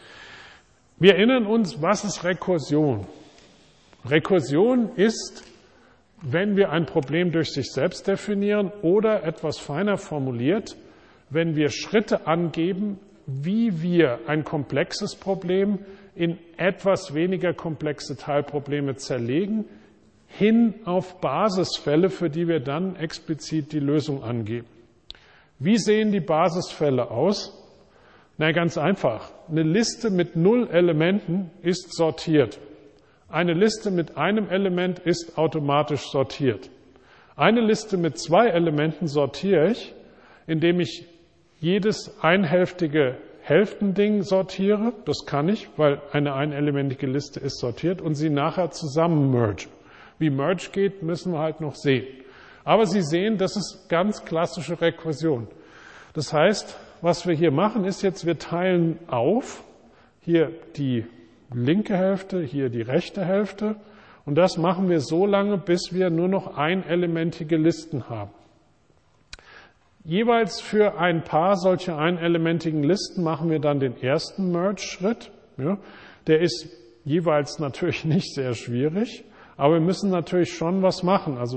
wir erinnern uns, was ist Rekursion? Rekursion ist, wenn wir ein Problem durch sich selbst definieren oder etwas feiner formuliert, wenn wir Schritte angeben, wie wir ein komplexes Problem in etwas weniger komplexe Teilprobleme zerlegen, hin auf Basisfälle, für die wir dann explizit die Lösung angeben. Wie sehen die Basisfälle aus? Na, ganz einfach. Eine Liste mit 0 Elementen ist sortiert. Eine Liste mit einem Element ist automatisch sortiert. Eine Liste mit 2 Elementen sortiere ich, indem ich jedes einhälftige Hälftending sortiere. Das kann ich, weil eine einelementige Liste ist sortiert und sie nachher zusammen merge. Wie Merge geht, müssen wir halt noch sehen. Aber Sie sehen, das ist ganz klassische Rekursion. Das heißt, was wir hier machen, ist jetzt, wir teilen auf, hier die linke Hälfte, hier die rechte Hälfte. Und das machen wir so lange, bis wir nur noch einelementige Listen haben. Jeweils für ein paar solcher einelementigen Listen machen wir dann den ersten Merge-Schritt. Ja, der ist jeweils natürlich nicht sehr schwierig. Aber wir müssen natürlich schon was machen. Also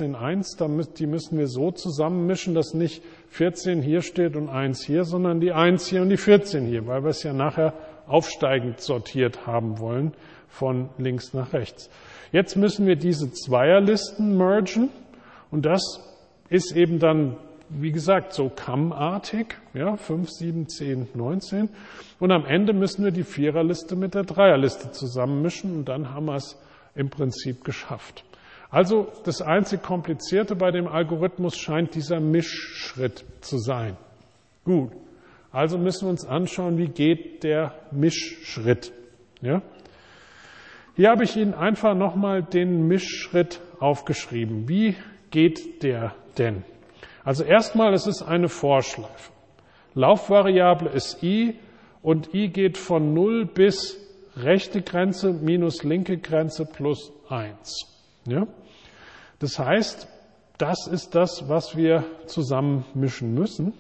14,1, die müssen wir so zusammenmischen, dass nicht 14 hier steht und 1 hier, sondern die 1 hier und die 14 hier, weil wir es ja nachher aufsteigend sortiert haben wollen, von links nach rechts. Jetzt müssen wir diese Zweierlisten mergen und das ist eben dann, wie gesagt, so kammartig, ja, 5, 7, 10, 19. Und am Ende müssen wir die Viererliste mit der Dreierliste zusammenmischen und dann haben wir es im Prinzip geschafft. Also das einzig Komplizierte bei dem Algorithmus scheint dieser Mischschritt zu sein. Gut, also müssen wir uns anschauen, wie geht der Mischschritt. Ja? Hier habe ich Ihnen einfach nochmal den Mischschritt aufgeschrieben. Wie geht der denn? Also erstmal, es ist eine Vorschleife. Laufvariable ist i und i geht von 0 bis rechte Grenze minus linke Grenze plus 1. Ja? Das heißt, das ist das, was wir zusammenmischen müssen.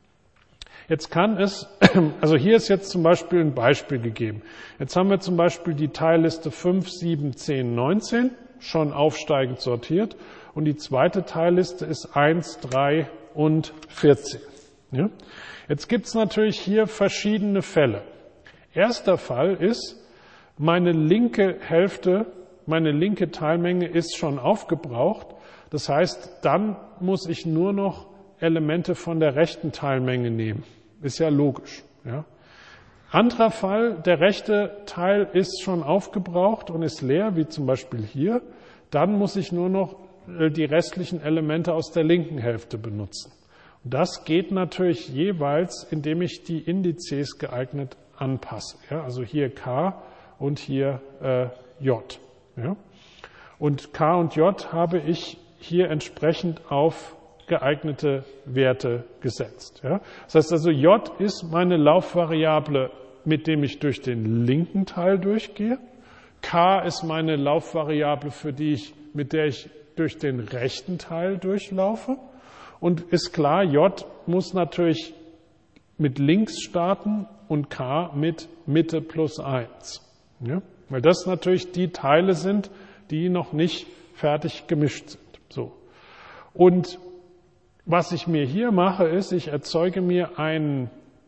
Jetzt kann es, also hier ist jetzt zum Beispiel ein Beispiel gegeben. Jetzt haben wir zum Beispiel die Teilliste 5, 7, 10, 19 schon aufsteigend sortiert und die zweite Teilliste ist 1, 3 und 14. Ja? Jetzt gibt es natürlich hier verschiedene Fälle. Erster Fall ist, meine linke Hälfte, meine linke Teilmenge ist schon aufgebraucht. Das heißt, dann muss ich nur noch Elemente von der rechten Teilmenge nehmen. Ist ja logisch. Ja. Anderer Fall, der rechte Teil ist schon aufgebraucht und ist leer, wie zum Beispiel hier. Dann muss ich nur noch die restlichen Elemente aus der linken Hälfte benutzen. Und das geht natürlich jeweils, indem ich die Indizes geeignet anpasse. Ja, also hier K und hier J. Ja. Und K und J habe ich hier entsprechend auf geeignete Werte gesetzt. Ja. Das heißt also, J ist meine Laufvariable, mit dem ich durch den linken Teil durchgehe. K ist meine Laufvariable, mit der ich durch den rechten Teil durchlaufe. Und ist klar, J muss natürlich mit links starten und K mit Mitte plus 1. Ja? Weil das natürlich die Teile sind, die noch nicht fertig gemischt sind. So. Und was ich mir hier mache, ist, ich erzeuge mir ein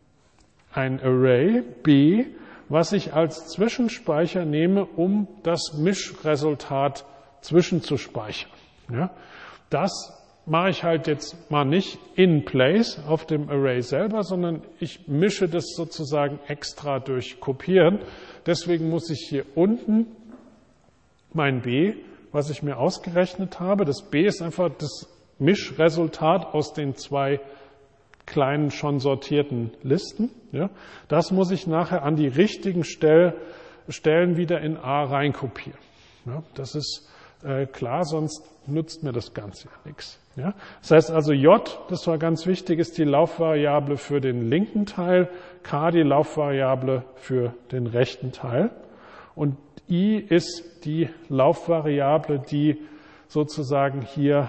Array B, was ich als Zwischenspeicher nehme, um das Mischresultat zwischenzuspeichern. Ja? Das mache ich halt jetzt mal nicht in place auf dem Array selber, sondern ich mische das sozusagen extra durch Kopieren. Deswegen muss ich hier unten mein B, was ich mir ausgerechnet habe, das B ist einfach das Mischresultat aus den zwei kleinen schon sortierten Listen. Ja, das muss ich nachher an die richtigen Stellen wieder in A reinkopieren. Ja, das ist klar, sonst nutzt mir das Ganze ja nichts. Ja, das heißt also J, das war ganz wichtig, ist die Laufvariable für den linken Teil, K die Laufvariable für den rechten Teil und I ist die Laufvariable, die sozusagen hier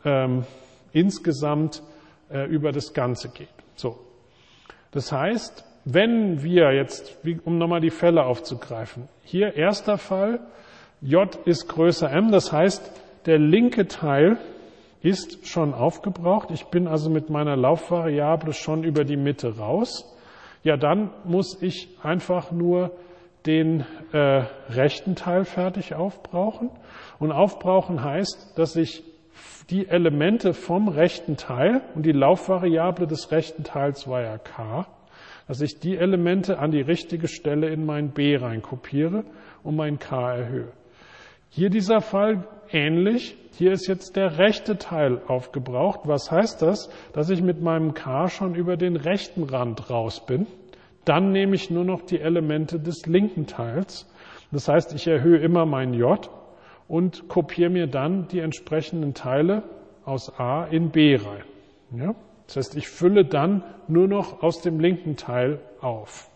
insgesamt über das Ganze geht. So. Das heißt, wenn wir jetzt, um nochmal die Fälle aufzugreifen, hier erster Fall, J ist größer M, das heißt, der linke Teil ist schon aufgebraucht. Ich bin also mit meiner Laufvariable schon über die Mitte raus. Ja, dann muss ich einfach nur den rechten Teil fertig aufbrauchen. Und aufbrauchen heißt, dass ich die Elemente vom rechten Teil, und die Laufvariable des rechten Teils war ja K, dass ich die Elemente an die richtige Stelle in mein B reinkopiere und mein K erhöhe. Hier dieser Fall ähnlich. Hier ist jetzt der rechte Teil aufgebraucht. Was heißt das? Dass ich mit meinem K schon über den rechten Rand raus bin. Dann nehme ich nur noch die Elemente des linken Teils. Das heißt, ich erhöhe immer mein J und kopiere mir dann die entsprechenden Teile aus A in B rein. Ja? Das heißt, ich fülle dann nur noch aus dem linken Teil auf.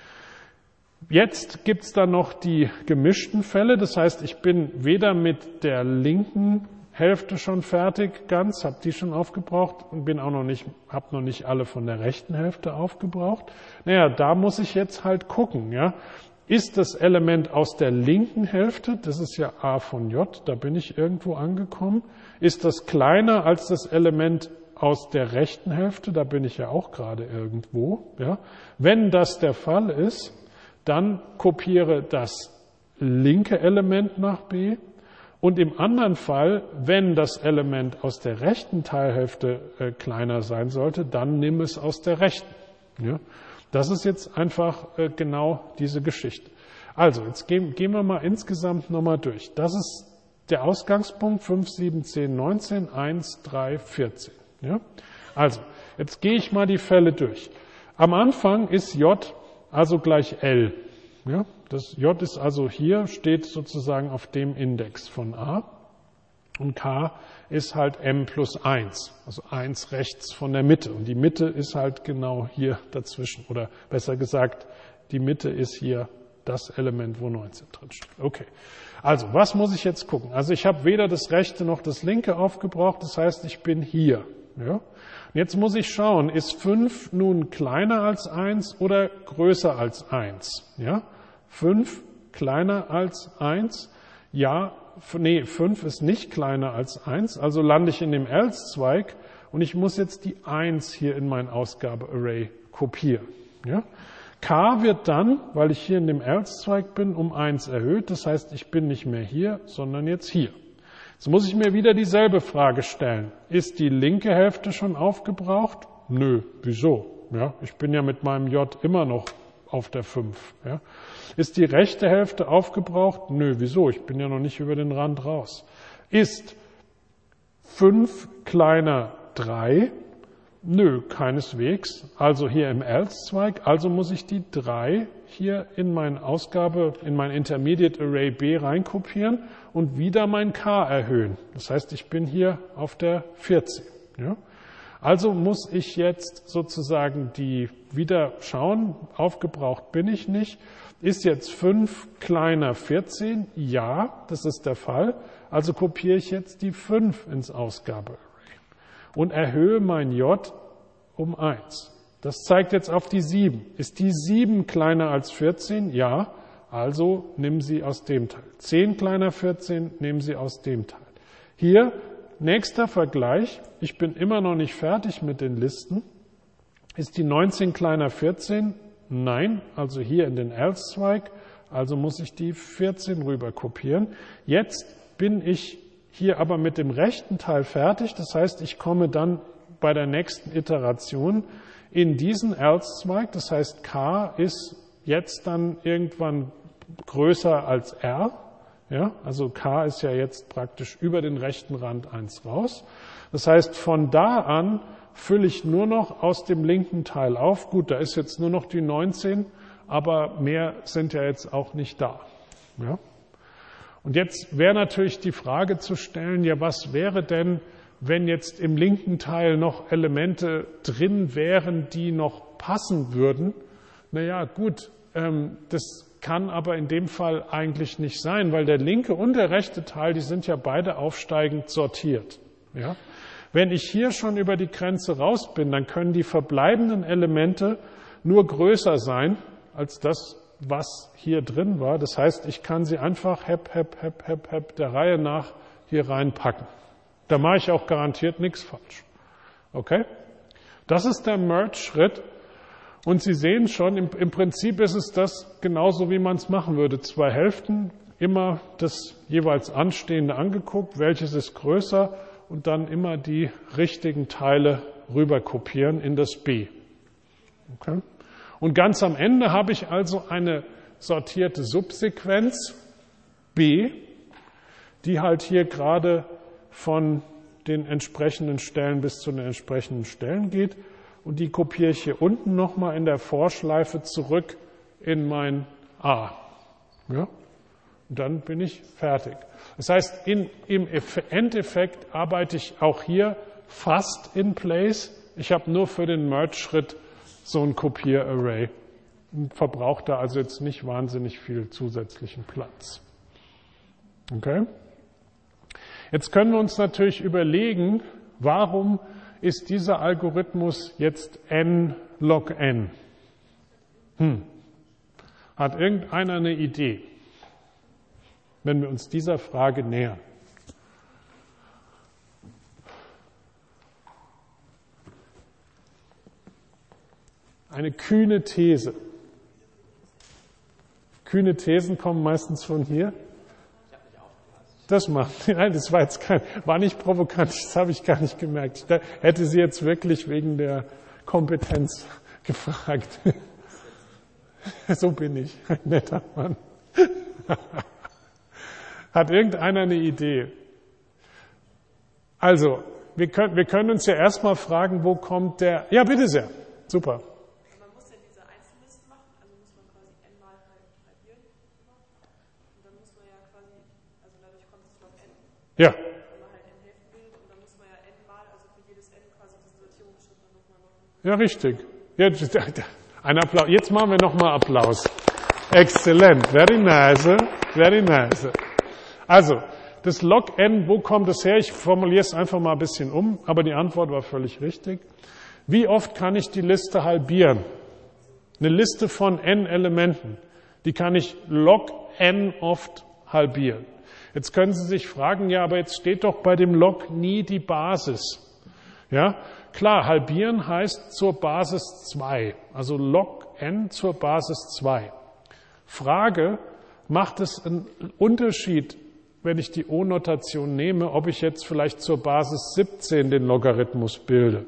Jetzt gibt's dann noch die gemischten Fälle. Das heißt, ich bin weder mit der linken Hälfte schon fertig ganz, habe die schon aufgebraucht und habe noch nicht alle von der rechten Hälfte aufgebraucht. Naja, da muss ich jetzt halt gucken, ja. Ist das Element aus der linken Hälfte, das ist ja A von J, da bin ich irgendwo angekommen, ist das kleiner als das Element aus der rechten Hälfte, da bin ich ja auch gerade irgendwo, ja. Wenn das der Fall ist, dann kopiere das linke Element nach B und im anderen Fall, wenn das Element aus der rechten Teilhälfte kleiner sein sollte, dann nimm es aus der rechten. Ja? Das ist jetzt einfach genau diese Geschichte. Also, jetzt gehen wir mal insgesamt nochmal durch. Das ist der Ausgangspunkt 5, 7, 10, 19, 1, 3, 14. Ja? Also, jetzt gehe ich mal die Fälle durch. Am Anfang ist J also gleich L. Ja, das J ist also hier, steht sozusagen auf dem Index von A. Und K ist halt M plus 1, also 1 rechts von der Mitte. Und die Mitte ist halt genau hier dazwischen. Oder besser gesagt, die Mitte ist hier das Element, wo 19 drin steht. Okay, also was muss ich jetzt gucken? Also ich habe weder das rechte noch das linke aufgebraucht, das heißt, ich bin hier. Ja? Jetzt muss ich schauen, ist 5 nun kleiner als 1 oder größer als 1? Ja? 5 kleiner als 1? Ja, 5 ist nicht kleiner als 1, also lande ich in dem Else-Zweig und ich muss jetzt die 1 hier in mein Ausgabe-Array kopieren. Ja? K wird dann, weil ich hier in dem Else-Zweig bin, um 1 erhöht, das heißt, ich bin nicht mehr hier, sondern jetzt hier. Jetzt muss ich mir wieder dieselbe Frage stellen. Ist die linke Hälfte schon aufgebraucht? Nö, wieso? Ja, ich bin ja mit meinem J immer noch auf der 5. Ja. Ist die rechte Hälfte aufgebraucht? Nö, wieso? Ich bin ja noch nicht über den Rand raus. Ist 5 kleiner 3? Nö, keineswegs. Also hier im Else-Zweig, also muss ich die 3 hier in mein Intermediate Array B reinkopieren und wieder mein K erhöhen. Das heißt, ich bin hier auf der 14. Ja? Also muss ich jetzt sozusagen die wieder schauen, aufgebraucht bin ich nicht. Ist jetzt 5 kleiner 14? Ja, das ist der Fall. Also kopiere ich jetzt die 5 ins Ausgabe-Array und erhöhe mein J um 1. Das zeigt jetzt auf die 7. Ist die 7 kleiner als 14? Ja. Also nehmen Sie aus dem Teil. 10 kleiner 14, nehmen Sie aus dem Teil. Hier, nächster Vergleich. Ich bin immer noch nicht fertig mit den Listen. Ist die 19 kleiner 14? Nein. Also hier in den Else-Zweig. Also muss ich die 14 rüber kopieren. Jetzt bin ich hier aber mit dem rechten Teil fertig. Das heißt, ich komme dann bei der nächsten Iteration in diesen Else-Zweig. Das heißt, K ist jetzt dann irgendwann größer als R. Ja, also K ist ja jetzt praktisch über den rechten Rand 1 raus. Das heißt, von da an fülle ich nur noch aus dem linken Teil auf. Gut, da ist jetzt nur noch die 19, aber mehr sind ja jetzt auch nicht da. Ja. Und jetzt wäre natürlich die Frage zu stellen, ja, was wäre denn, wenn jetzt im linken Teil noch Elemente drin wären, die noch passen würden? Naja, gut, das kann aber in dem Fall eigentlich nicht sein, weil der linke und der rechte Teil, die sind ja beide aufsteigend sortiert. Ja? Wenn ich hier schon über die Grenze raus bin, dann können die verbleibenden Elemente nur größer sein als das, was hier drin war. Das heißt, ich kann sie einfach der Reihe nach hier reinpacken. Da mache ich auch garantiert nichts falsch. Okay? Das ist der Merge-Schritt. Und Sie sehen schon, im Prinzip ist es das genauso, wie man es machen würde. 2 Hälften, immer das jeweils Anstehende angeguckt, welches ist größer und dann immer die richtigen Teile rüber kopieren in das B. Okay? Und ganz am Ende habe ich also eine sortierte Subsequenz B, die halt hier gerade von den entsprechenden Stellen bis zu den entsprechenden Stellen geht. Und die kopiere ich hier unten nochmal in der Vorschleife zurück in mein A. Ja? Und dann bin ich fertig. Das heißt, im Endeffekt arbeite ich auch hier fast in place. Ich habe nur für den Merge-Schritt so ein Kopier-Array und verbrauche da also jetzt nicht wahnsinnig viel zusätzlichen Platz. Okay? Jetzt können wir uns natürlich überlegen, warum ist dieser Algorithmus jetzt n log n? Hat irgendeiner eine Idee, wenn wir uns dieser Frage nähern? Eine kühne These. Kühne Thesen kommen meistens von hier. Das macht, nein, das war jetzt war nicht provokant, das habe ich gar nicht gemerkt. Ich hätte Sie jetzt wirklich wegen der Kompetenz gefragt. So bin ich, ein netter Mann. Hat irgendeiner eine Idee? Also, wir können uns ja erstmal fragen, wo kommt der, ja bitte sehr, super. Man muss ja diese Einzellisten machen, also muss man quasi n mal halbieren. Und dann muss man ja quasi, also dadurch kommt es log n. Ja. Wenn man halt n Hälften bildet und dann muss man ja n mal, also für jedes n quasi diesen Sortierungsschritt dann nochmal machen. Ja, richtig. Ein Applaus. Jetzt machen wir nochmal Applaus. Exzellent. Very nice. Very nice. Also, das log n, wo kommt es her? Ich formuliere es einfach mal ein bisschen um, aber die Antwort war völlig richtig. Wie oft kann ich die Liste halbieren? Eine Liste von n Elementen, die kann ich log n oft halbieren. Jetzt können Sie sich fragen, ja, aber jetzt steht doch bei dem Log nie die Basis. Ja, klar, halbieren heißt zur Basis 2, also log n zur Basis 2. Frage, macht es einen Unterschied, wenn ich die O-Notation nehme, ob ich jetzt vielleicht zur Basis 17 den Logarithmus bilde?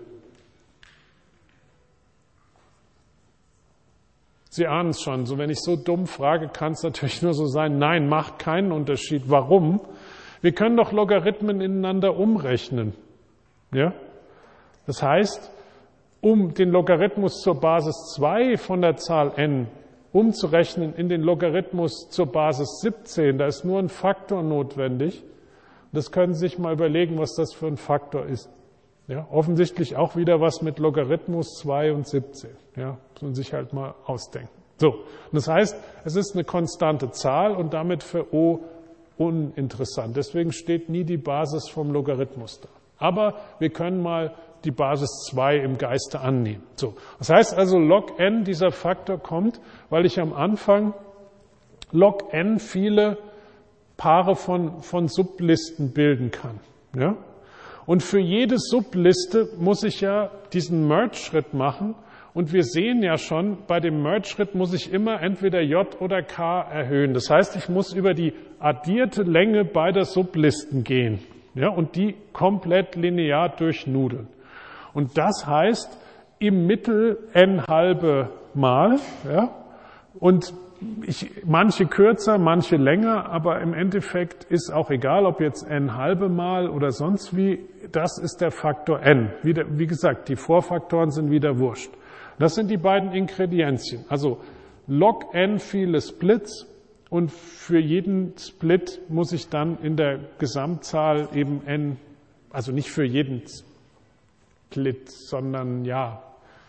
Sie ahnen es schon, so wenn ich so dumm frage, kann es natürlich nur so sein, nein, macht keinen Unterschied. Warum? Wir können doch Logarithmen ineinander umrechnen. Ja? Das heißt, um den Logarithmus zur Basis 2 von der Zahl n umzurechnen in den Logarithmus zur Basis 17, da ist nur ein Faktor notwendig. Das können Sie sich mal überlegen, was das für ein Faktor ist. Ja, offensichtlich auch wieder was mit Logarithmus 2 und 17. Ja, muss man sich halt mal ausdenken. So, und das heißt, es ist eine konstante Zahl und damit für O uninteressant. Deswegen steht nie die Basis vom Logarithmus da. Aber wir können mal die Basis 2 im Geiste annehmen. So. Das heißt also, log n, dieser Faktor kommt, weil ich am Anfang log n viele Paare von Sublisten bilden kann. Ja? Und für jede Subliste muss ich ja diesen Merge-Schritt machen. Und wir sehen ja schon, bei dem Merge-Schritt muss ich immer entweder J oder K erhöhen. Das heißt, ich muss über die addierte Länge beider Sublisten gehen, ja, und die komplett linear durchnudeln. Und das heißt im Mittel n halbe Mal, ja, und manche kürzer, manche länger, aber im Endeffekt ist auch egal, ob jetzt n halbe Mal oder sonst wie, das ist der Faktor n. Wie gesagt, die Vorfaktoren sind wieder wurscht. Das sind die beiden Ingredienzien. Also log n viele Splits und für jeden Split muss ich dann in der Gesamtzahl eben n, also nicht für jeden Split, sondern ja,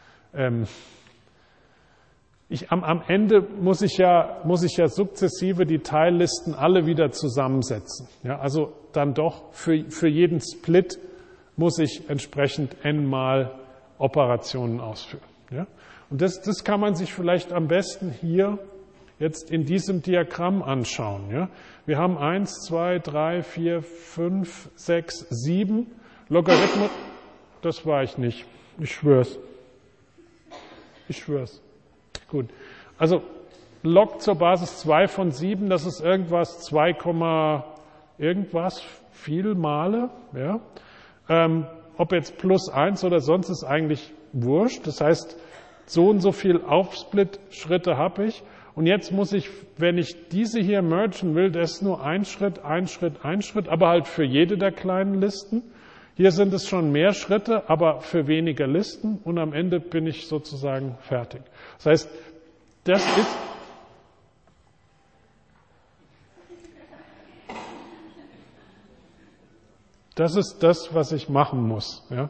am Ende muss ich ja sukzessive die Teillisten alle wieder zusammensetzen. Ja, also dann doch für jeden Split muss ich entsprechend n mal Operationen ausführen. Ja? Und das kann man sich vielleicht am besten hier jetzt in diesem Diagramm anschauen. Ja? Wir haben 1, 2, 3, 4, 5, 6, 7 Logarithmus. Das war ich nicht. Ich schwör's. Gut. Also log zur Basis 2 von 7, das ist irgendwas 2, irgendwas viel Male. Ja? Ob jetzt plus 1 oder sonst ist eigentlich wurscht. Das heißt, so und so viel Aufsplit-Schritte habe ich. Und jetzt muss ich, wenn ich diese hier mergen will, das ist nur ein Schritt, aber halt für jede der kleinen Listen. Hier sind es schon mehr Schritte, aber für weniger Listen. Und am Ende bin ich sozusagen fertig. Das heißt, das ist das, was ich machen muss. Ja?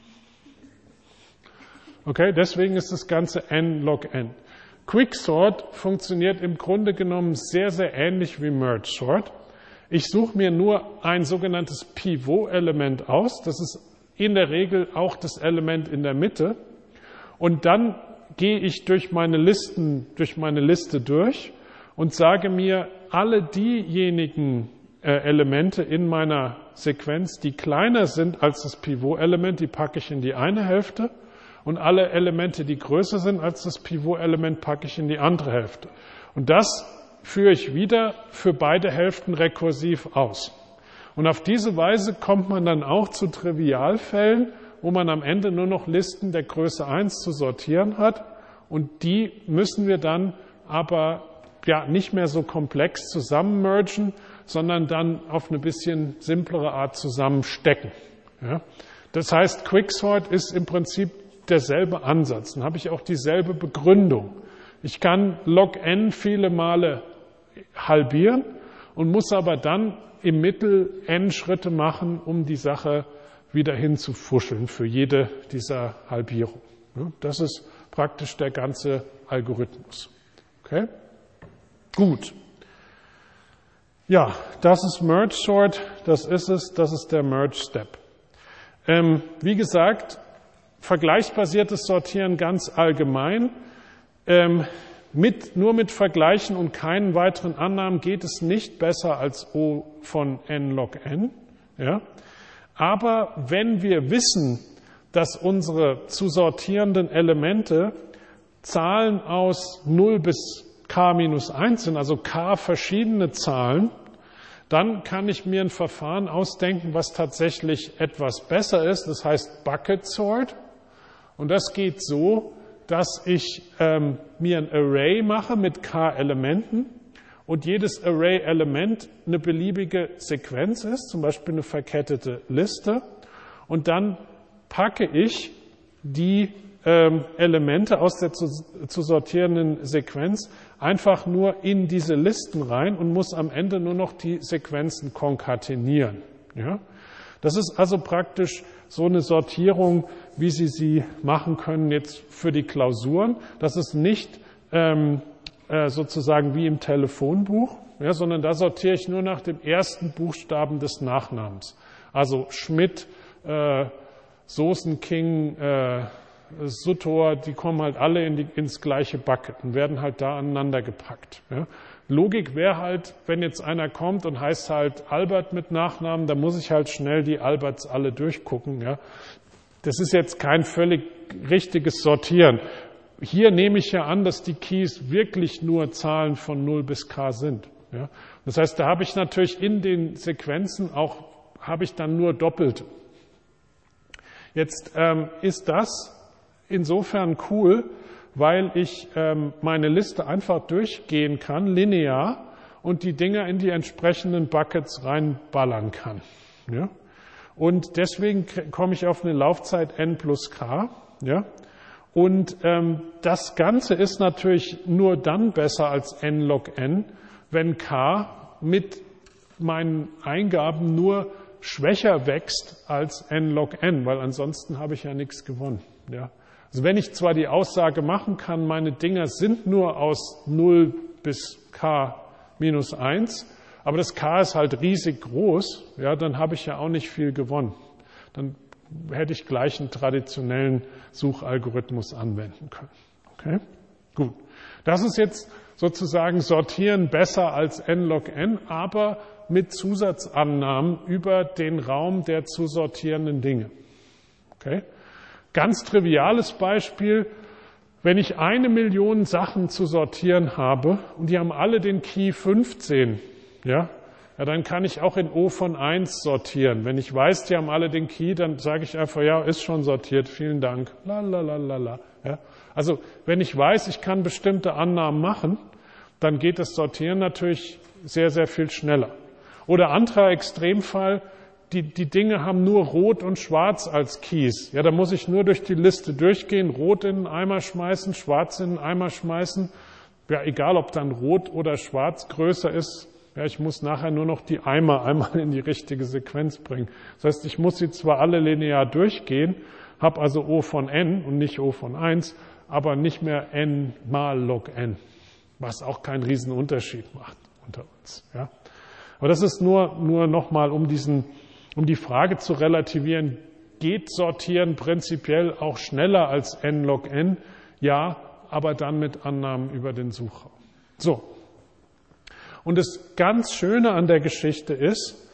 Okay, deswegen ist das Ganze n log n. Quicksort funktioniert im Grunde genommen sehr, sehr ähnlich wie Merge Sort. Ich suche mir nur ein sogenanntes Pivot-Element aus. Das ist in der Regel auch das Element in der Mitte. Und dann gehe ich durch meine Liste durch und sage mir, alle diejenigen Elemente in meiner Sequenz, die kleiner sind als das Pivot-Element, die packe ich in die eine Hälfte. Und alle Elemente, die größer sind als das Pivot-Element, packe ich in die andere Hälfte. Und das führe ich wieder für beide Hälften rekursiv aus. Und auf diese Weise kommt man dann auch zu Trivialfällen, wo man am Ende nur noch Listen der Größe 1 zu sortieren hat. Und die müssen wir dann aber ja nicht mehr so komplex zusammenmergen, sondern dann auf eine bisschen simplere Art zusammenstecken. Ja? Das heißt, Quicksort ist im Prinzip derselbe Ansatz. Dann habe ich auch dieselbe Begründung. Ich kann log n viele Male halbieren und muss aber dann im Mittel n Schritte machen, um die Sache wieder hinzufuscheln für jede dieser Halbierungen. Das ist praktisch der ganze Algorithmus. Okay? Gut. Ja, das ist Merge Sort, das ist es, das ist der Merge Step. Wie gesagt, vergleichsbasiertes Sortieren ganz allgemein. Nur mit Vergleichen und keinen weiteren Annahmen geht es nicht besser als O von n log n. Ja? Aber wenn wir wissen, dass unsere zu sortierenden Elemente Zahlen aus 0 bis k minus 1 sind, also k verschiedene Zahlen, dann kann ich mir ein Verfahren ausdenken, was tatsächlich etwas besser ist. Das heißt Bucket Sort. Und das geht so, dass ich mir ein Array mache mit k Elementen und jedes Array-Element eine beliebige Sequenz ist, zum Beispiel eine verkettete Liste. Und dann packe ich die Elemente aus der zu sortierenden Sequenz einfach nur in diese Listen rein und muss am Ende nur noch die Sequenzen konkatenieren. Ja? Das ist also praktisch so eine Sortierung, wie Sie sie machen können jetzt für die Klausuren. Das ist nicht sozusagen wie im Telefonbuch, ja, sondern da sortiere ich nur nach dem ersten Buchstaben des Nachnamens. Also Schmidt Soßen-King, Sutor, die kommen halt alle ins gleiche Bucket und werden halt da aneinander gepackt. Ja. Logik wäre halt, wenn jetzt einer kommt und heißt halt Albert mit Nachnamen, dann muss ich halt schnell die Alberts alle durchgucken. Ja. Das ist jetzt kein völlig richtiges Sortieren. Hier nehme ich ja an, dass die Keys wirklich nur Zahlen von 0 bis K sind. Ja. Das heißt, da habe ich natürlich in den Sequenzen auch, habe ich dann nur Doppelte. Jetzt ist das insofern cool, weil ich meine Liste einfach durchgehen kann, linear, und die Dinger in die entsprechenden Buckets reinballern kann. Ja? Und deswegen komme ich auf eine Laufzeit n plus k. Ja? Und das Ganze ist natürlich nur dann besser als n log n, wenn k mit meinen Eingaben nur schwächer wächst als n log n, weil ansonsten habe ich ja nichts gewonnen. Ja? Also wenn ich zwar die Aussage machen kann, meine Dinger sind nur aus 0 bis k minus 1, aber das k ist halt riesig groß, ja, dann habe ich ja auch nicht viel gewonnen. Dann hätte ich gleich einen traditionellen Suchalgorithmus anwenden können. Okay? Gut. Das ist jetzt sozusagen Sortieren besser als n log n, aber mit Zusatzannahmen über den Raum der zu sortierenden Dinge. Okay? Ganz triviales Beispiel, wenn ich 1 Million Sachen zu sortieren habe und die haben alle den Key 15, ja, dann kann ich auch in O von 1 sortieren. Wenn ich weiß, die haben alle den Key, dann sage ich einfach, ja, ist schon sortiert, vielen Dank. Lalalala. Ja. Also wenn ich weiß, ich kann bestimmte Annahmen machen, dann geht das Sortieren natürlich sehr, sehr viel schneller. Oder anderer Extremfall, die Dinge haben nur Rot und Schwarz als Keys. Ja, da muss ich nur durch die Liste durchgehen, Rot in den Eimer schmeißen, Schwarz in den Eimer schmeißen. Ja, egal, ob dann Rot oder Schwarz größer ist. Ja, ich muss nachher nur noch die Eimer einmal in die richtige Sequenz bringen. Das heißt, ich muss sie zwar alle linear durchgehen, habe also O von n und nicht O von 1, aber nicht mehr n mal log n, was auch keinen riesen Unterschied macht unter uns. Ja. Aber das ist nur nochmal, um die Frage zu relativieren, geht Sortieren prinzipiell auch schneller als n log n? Ja, aber dann mit Annahmen über den Suchraum. So. Und das ganz Schöne an der Geschichte ist,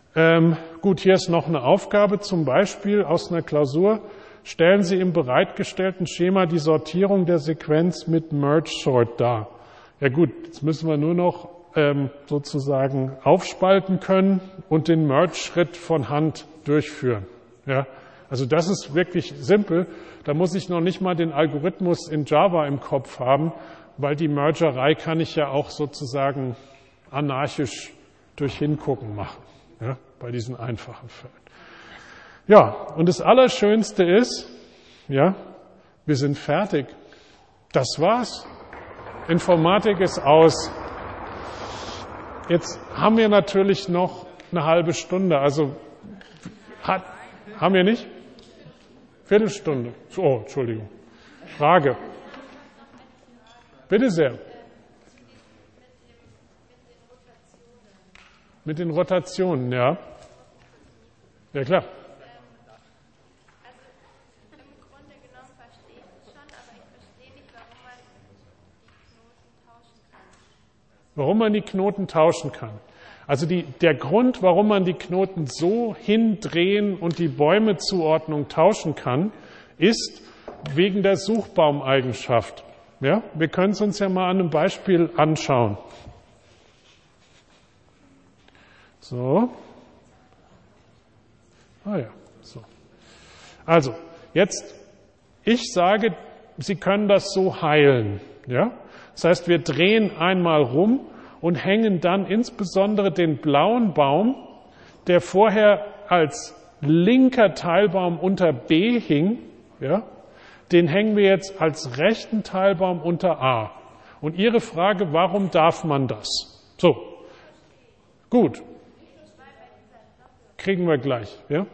gut, hier ist noch eine Aufgabe, zum Beispiel aus einer Klausur, stellen Sie im bereitgestellten Schema die Sortierung der Sequenz mit Merge Sort dar. Ja gut, jetzt müssen wir nur noch sozusagen aufspalten können und den Merge-Schritt von Hand durchführen. Ja, also das ist wirklich simpel. Da muss ich noch nicht mal den Algorithmus in Java im Kopf haben, weil die Mergerei kann ich ja auch sozusagen anarchisch durch Hingucken machen, ja, bei diesen einfachen Fällen. Ja, und das Allerschönste ist, ja, wir sind fertig. Das war's. Informatik ist aus. Jetzt haben wir natürlich noch eine halbe Stunde. Also haben wir nicht? Viertelstunde. Oh, Entschuldigung. Frage. Bitte sehr. Mit den Rotationen, ja. Ja, klar. Warum man die Knoten tauschen kann. Also der Grund, warum man die Knoten so hindrehen und die Bäumezuordnung tauschen kann, ist wegen der Suchbaumeigenschaft. Ja, wir können es uns ja mal an einem Beispiel anschauen. So. Ah ja, so. Also, jetzt, ich sage, Sie können das so heilen. Ja? Das heißt, wir drehen einmal rum und hängen dann insbesondere den blauen Baum, der vorher als linker Teilbaum unter B hing, ja, den hängen wir jetzt als rechten Teilbaum unter A. Und Ihre Frage, warum darf man das? So, gut. Kriegen wir gleich, ja?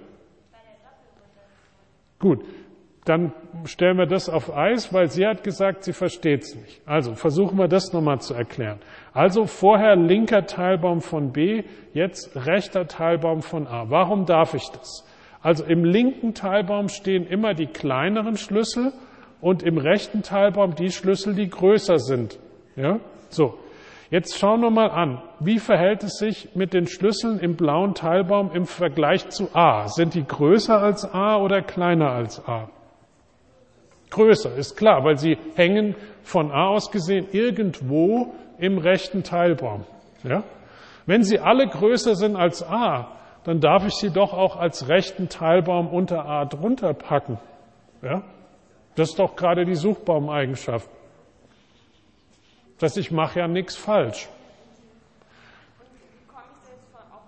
Gut. Dann stellen wir das auf Eis, weil sie hat gesagt, sie versteht es nicht. Also versuchen wir das nochmal zu erklären. Also vorher linker Teilbaum von B, jetzt rechter Teilbaum von A. Warum darf ich das? Also im linken Teilbaum stehen immer die kleineren Schlüssel und im rechten Teilbaum die Schlüssel, die größer sind. Ja? So, jetzt schauen wir mal an, wie verhält es sich mit den Schlüsseln im blauen Teilbaum im Vergleich zu A? Sind die größer als A oder kleiner als A? Größer, ist klar, weil sie hängen von A aus gesehen irgendwo im rechten Teilbaum. Ja? Wenn sie alle größer sind als A, dann darf ich sie doch auch als rechten Teilbaum unter A drunter packen. Ja? Das ist doch gerade die Suchbaumeigenschaft. Das heißt, ich mache ja nichts falsch. Wie komme ich da jetzt auf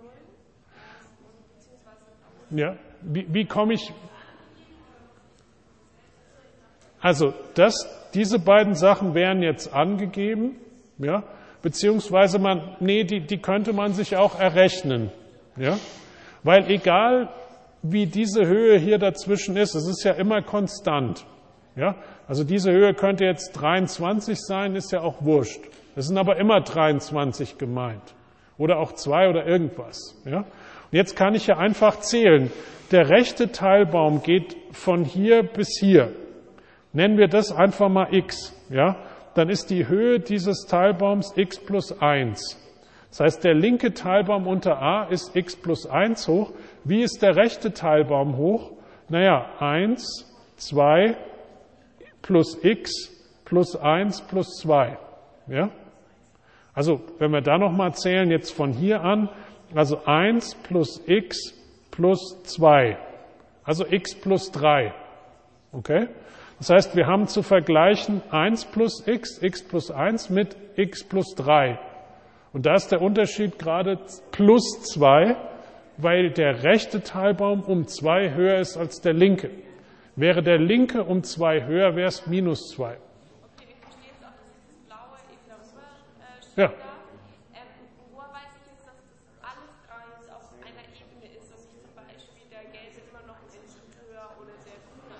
0, 0? Ja? Wie komme ich... Also diese beiden Sachen wären jetzt angegeben, ja? Beziehungsweise die könnte man sich auch errechnen. Ja? Weil egal wie diese Höhe hier dazwischen ist, es ist ja immer konstant. Ja? Also diese Höhe könnte jetzt 23 sein, ist ja auch wurscht. Es sind aber immer 23 gemeint. Oder auch 2 oder irgendwas. Ja? Und jetzt kann ich ja einfach zählen. Der rechte Teilbaum geht von hier bis hier. Nennen wir das einfach mal x. Ja? Dann ist die Höhe dieses Teilbaums x plus 1. Das heißt, der linke Teilbaum unter A ist x plus 1 hoch. Wie ist der rechte Teilbaum hoch? 1, 2 plus x plus 1 plus 2. Ja? Also, wenn wir da nochmal zählen, jetzt von hier an, also 1 plus x plus 2. Also x plus 3. Okay? Das heißt, wir haben zu vergleichen 1 plus x plus 1 mit x plus 3. Und da ist der Unterschied gerade plus 2, weil der rechte Teilbaum um 2 höher ist als der linke. Wäre der linke um 2 höher, wäre es minus 2. Okay, ich verstehe jetzt auch, dass das Blaue eben darüber steht Ja. da. Woher weiß ich jetzt, dass das alles drei auf einer Ebene ist und nicht zum Beispiel der Gelbe immer noch ein Stück höher oder der Grüne?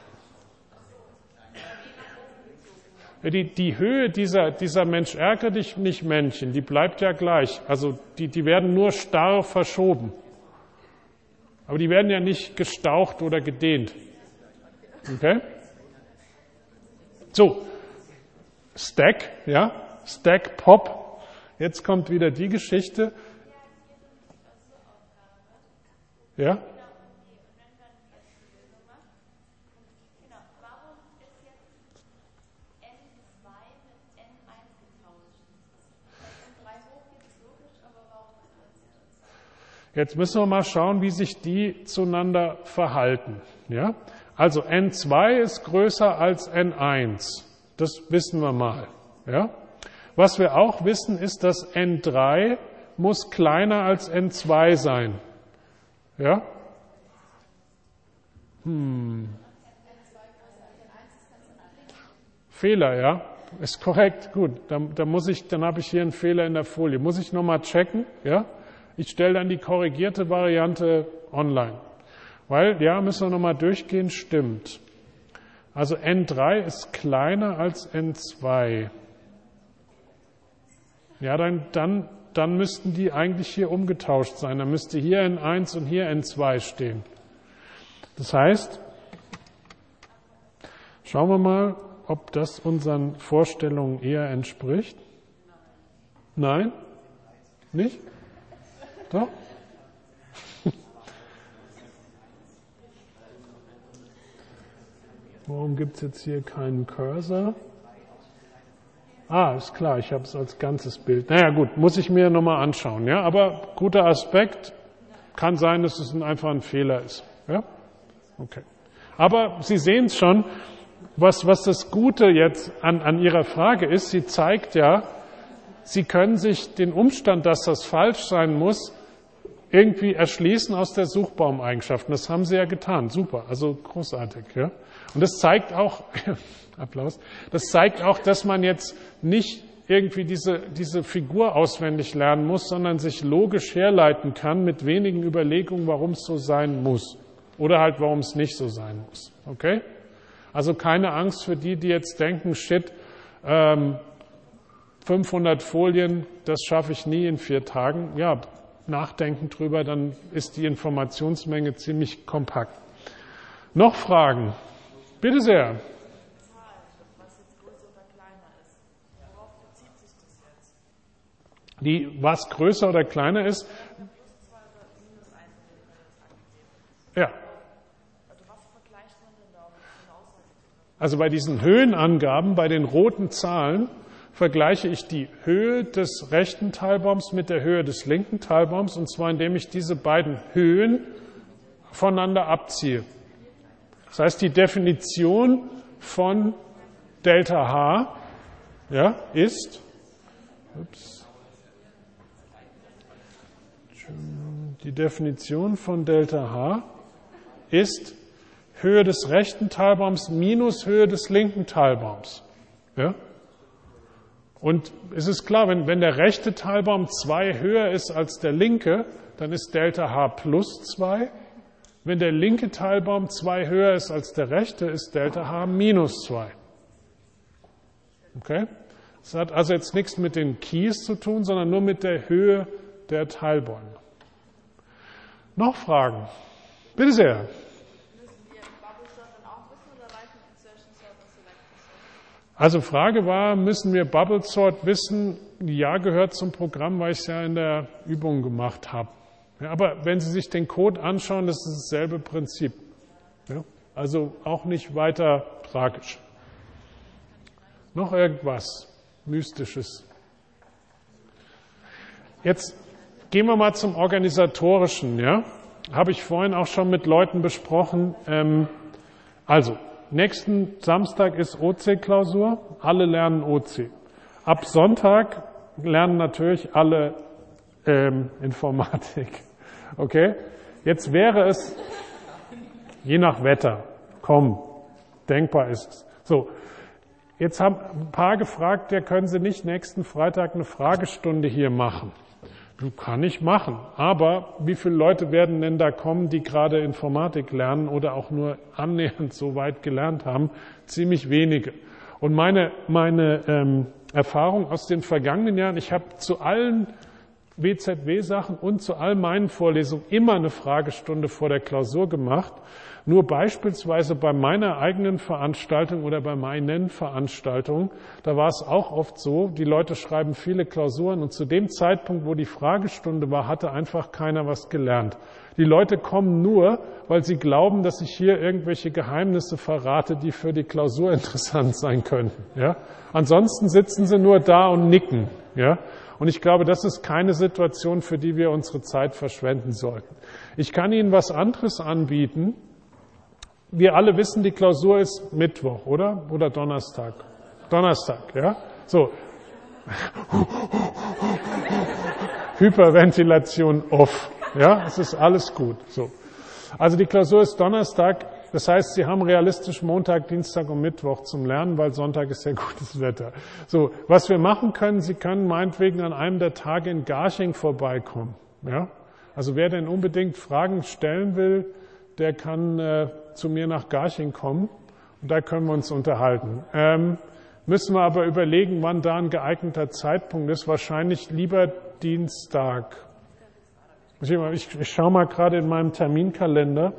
Die Höhe dieser Mensch ärgere dich nicht Männchen, die bleibt ja gleich. Also die werden nur starr verschoben. Aber die werden ja nicht gestaucht oder gedehnt. Okay? So, Stack, ja, Stack Pop. Jetzt kommt wieder die Geschichte. Ja? Jetzt müssen wir mal schauen, wie sich die zueinander verhalten. Ja? Also N2 ist größer als N1. Das wissen wir mal. Ja? Was wir auch wissen, ist, dass N3 muss kleiner als N2 sein. Ja? Fehler, ja? Ist korrekt, gut. Dann habe ich hier einen Fehler in der Folie. Muss ich nochmal checken? Ja? Ich stelle dann die korrigierte Variante online. Weil, ja, müssen wir nochmal durchgehen, stimmt. Also N3 ist kleiner als N2. Ja, dann müssten die eigentlich hier umgetauscht sein. Dann müsste hier N1 und hier N2 stehen. Das heißt, schauen wir mal, ob das unseren Vorstellungen eher entspricht. Nein? Nicht? Doch? Warum gibt es jetzt hier keinen Cursor? Ist klar, ich habe es als ganzes Bild. Naja gut, muss ich mir nochmal anschauen. Ja? Aber guter Aspekt, kann sein, dass es einfach ein Fehler ist. Ja? Okay. Aber Sie sehen es schon, was das Gute jetzt an Ihrer Frage ist. Sie zeigt ja, Sie können sich den Umstand, dass das falsch sein muss, irgendwie erschließen aus der Suchbaumeigenschaften. Das haben Sie ja getan. Super, also großartig. Ja? Und das zeigt auch, Applaus, das zeigt auch, dass man jetzt nicht irgendwie diese Figur auswendig lernen muss, sondern sich logisch herleiten kann mit wenigen Überlegungen, warum es so sein muss. Oder halt, warum es nicht so sein muss. Okay? Also keine Angst für die jetzt denken, shit, 500 Folien, das schaffe ich nie in 4 Tagen. Ja, nachdenken drüber, dann ist die Informationsmenge ziemlich kompakt. Noch Fragen? Bitte sehr. Was größer oder kleiner ist? Ja. Also bei diesen Höhenangaben, bei den roten Zahlen, vergleiche ich die Höhe des rechten Teilbaums mit der Höhe des linken Teilbaums, und zwar indem ich diese beiden Höhen voneinander abziehe. Das heißt, die Definition von Delta H, ja, ist, die Definition von Delta H ist Höhe des rechten Teilbaums minus Höhe des linken Teilbaums. Ja? Und es ist klar, wenn der rechte Teilbaum 2 höher ist als der linke, dann ist Delta H plus 2. Wenn der linke Teilbaum 2 höher ist als der rechte, ist Delta H minus 2. Okay? Das hat also jetzt nichts mit den Keys zu tun, sondern nur mit der Höhe der Teilbäume. Noch Fragen? Bitte sehr. Müssen wir Bubble Sort dann auch wissen oder reichen Insertion Sort und Selection Sort? Also Frage war, müssen wir Bubble Sort wissen? Ja, gehört zum Programm, weil ich es ja in der Übung gemacht habe. Ja, aber wenn Sie sich den Code anschauen, das ist dasselbe Prinzip. Ja, also auch nicht weiter tragisch. Noch irgendwas Mystisches? Jetzt gehen wir mal zum Organisatorischen. Ja? Habe ich vorhin auch schon mit Leuten besprochen. Also, nächsten Samstag ist OC-Klausur. Alle lernen OC. Ab Sonntag lernen natürlich alle Informatik. Okay? Jetzt wäre es, je nach Wetter, denkbar ist es. So, jetzt haben ein paar gefragt, ja, können Sie nicht nächsten Freitag eine Fragestunde hier machen? Kann ich machen, aber wie viele Leute werden denn da kommen, die gerade Informatik lernen oder auch nur annähernd so weit gelernt haben? Ziemlich wenige. Und meine Erfahrung aus den vergangenen Jahren, ich habe zu allen WZW-Sachen und zu all meinen Vorlesungen immer eine Fragestunde vor der Klausur gemacht. Nur beispielsweise bei meiner eigenen Veranstaltung oder bei meinen Veranstaltungen, da war es auch oft so, die Leute schreiben viele Klausuren und zu dem Zeitpunkt, wo die Fragestunde war, hatte einfach keiner was gelernt. Die Leute kommen nur, weil sie glauben, dass ich hier irgendwelche Geheimnisse verrate, die für die Klausur interessant sein könnten. Ja? Ansonsten sitzen sie nur da und nicken. Ja? Und ich glaube, das ist keine Situation, für die wir unsere Zeit verschwenden sollten. Ich kann Ihnen was anderes anbieten. Wir alle wissen, die Klausur ist Mittwoch, oder? Oder Donnerstag? Donnerstag, ja? So. Hyperventilation off. Ja, es ist alles gut. So. Also die Klausur ist Donnerstag. Das heißt, Sie haben realistisch Montag, Dienstag und Mittwoch zum Lernen, weil Sonntag ist ja gutes Wetter. So, was wir machen können, Sie können meinetwegen an einem der Tage in Garching vorbeikommen. Ja? Also wer denn unbedingt Fragen stellen will, der kann zu mir nach Garching kommen und da können wir uns unterhalten. Müssen wir aber überlegen, wann da ein geeigneter Zeitpunkt ist. Wahrscheinlich lieber Dienstag. Ich schaue mal gerade in meinem Terminkalender.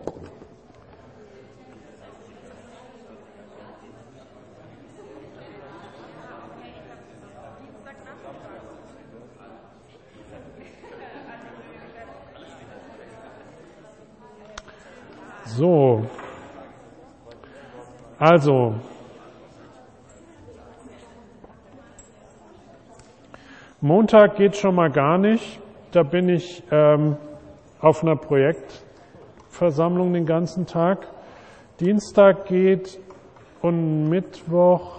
So, also, Montag geht schon mal gar nicht, da bin ich auf einer Projektversammlung den ganzen Tag. Dienstag geht und Mittwoch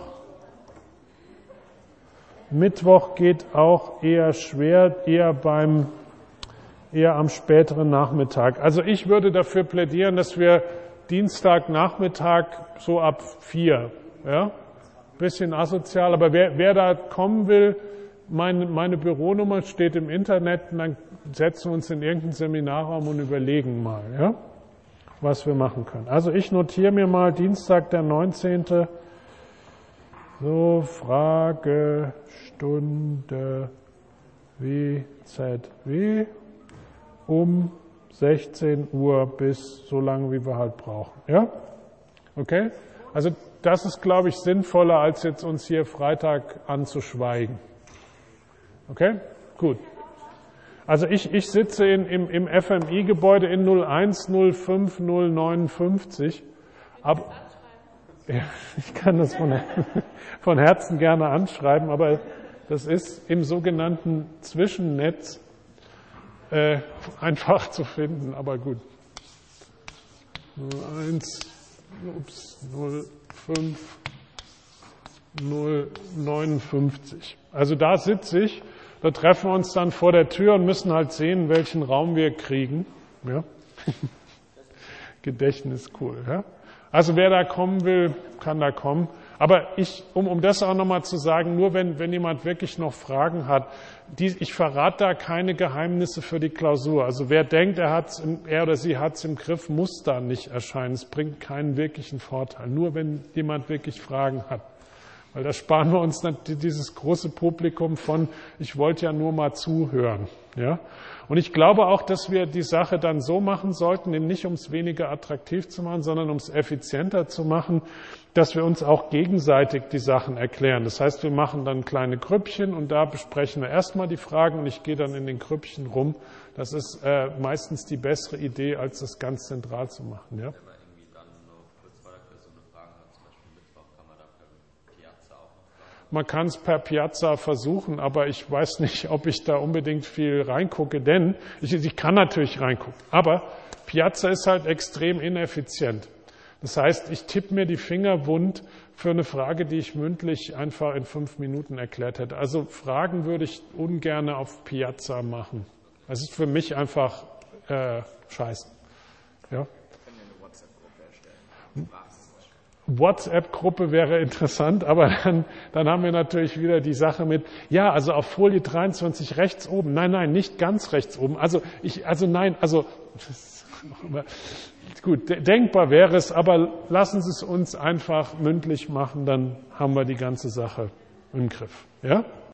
geht auch eher schwer, eher am späteren Nachmittag. Also ich würde dafür plädieren, dass wir Dienstagnachmittag so ab 4, ja, bisschen asozial, aber wer da kommen will, meine Büronummer steht im Internet und dann setzen wir uns in irgendeinen Seminarraum und überlegen mal, ja, was wir machen können. Also ich notiere mir mal Dienstag, der 19. So, Fragestunde WZW. um 16 Uhr bis so lange, wie wir halt brauchen. Ja? Okay? Also das ist, glaube ich, sinnvoller, als jetzt uns hier Freitag anzuschweigen. Okay? Gut. Also ich sitze im FMI-Gebäude in 0105059. Ja, ich kann das von Herzen gerne anschreiben, aber das ist im sogenannten Zwischennetz einfach zu finden, aber gut. 0105059. Also da sitze ich, da treffen wir uns dann vor der Tür und müssen halt sehen, welchen Raum wir kriegen. Ja? Gedächtnis cool. Ja? Also wer da kommen will, kann da kommen. Aber um das auch nochmal zu sagen, nur wenn jemand wirklich noch Fragen hat, ich verrate da keine Geheimnisse für die Klausur. Also wer denkt, er oder sie hat es im Griff, muss da nicht erscheinen. Es bringt keinen wirklichen Vorteil. Nur wenn jemand wirklich Fragen hat. Weil da sparen wir uns dieses große Publikum von, ich wollte ja nur mal zuhören. Ja? Und ich glaube auch, dass wir die Sache dann so machen sollten, eben nicht um es weniger attraktiv zu machen, sondern um es effizienter zu machen, dass wir uns auch gegenseitig die Sachen erklären. Das heißt, wir machen dann kleine Grüppchen und da besprechen wir erstmal die Fragen und ich gehe dann in den Grüppchen rum. Das ist meistens die bessere Idee, als das ganz zentral zu machen. Ja? Man kann es per Piazza versuchen, aber ich weiß nicht, ob ich da unbedingt viel reingucke, denn ich kann natürlich reingucken, aber Piazza ist halt extrem ineffizient. Das heißt, ich tippe mir die Finger wund für eine Frage, die ich mündlich einfach in 5 Minuten erklärt hätte. Also Fragen würde ich ungern auf Piazza machen. Das ist für mich einfach scheiße. Ja? WhatsApp-Gruppe wäre interessant, aber dann haben wir natürlich wieder die Sache mit, ja, also auf Folie 23 rechts oben. Nein, nicht ganz rechts oben. Gut, denkbar wäre es, aber lassen Sie es uns einfach mündlich machen, dann haben wir die ganze Sache im Griff. Ja?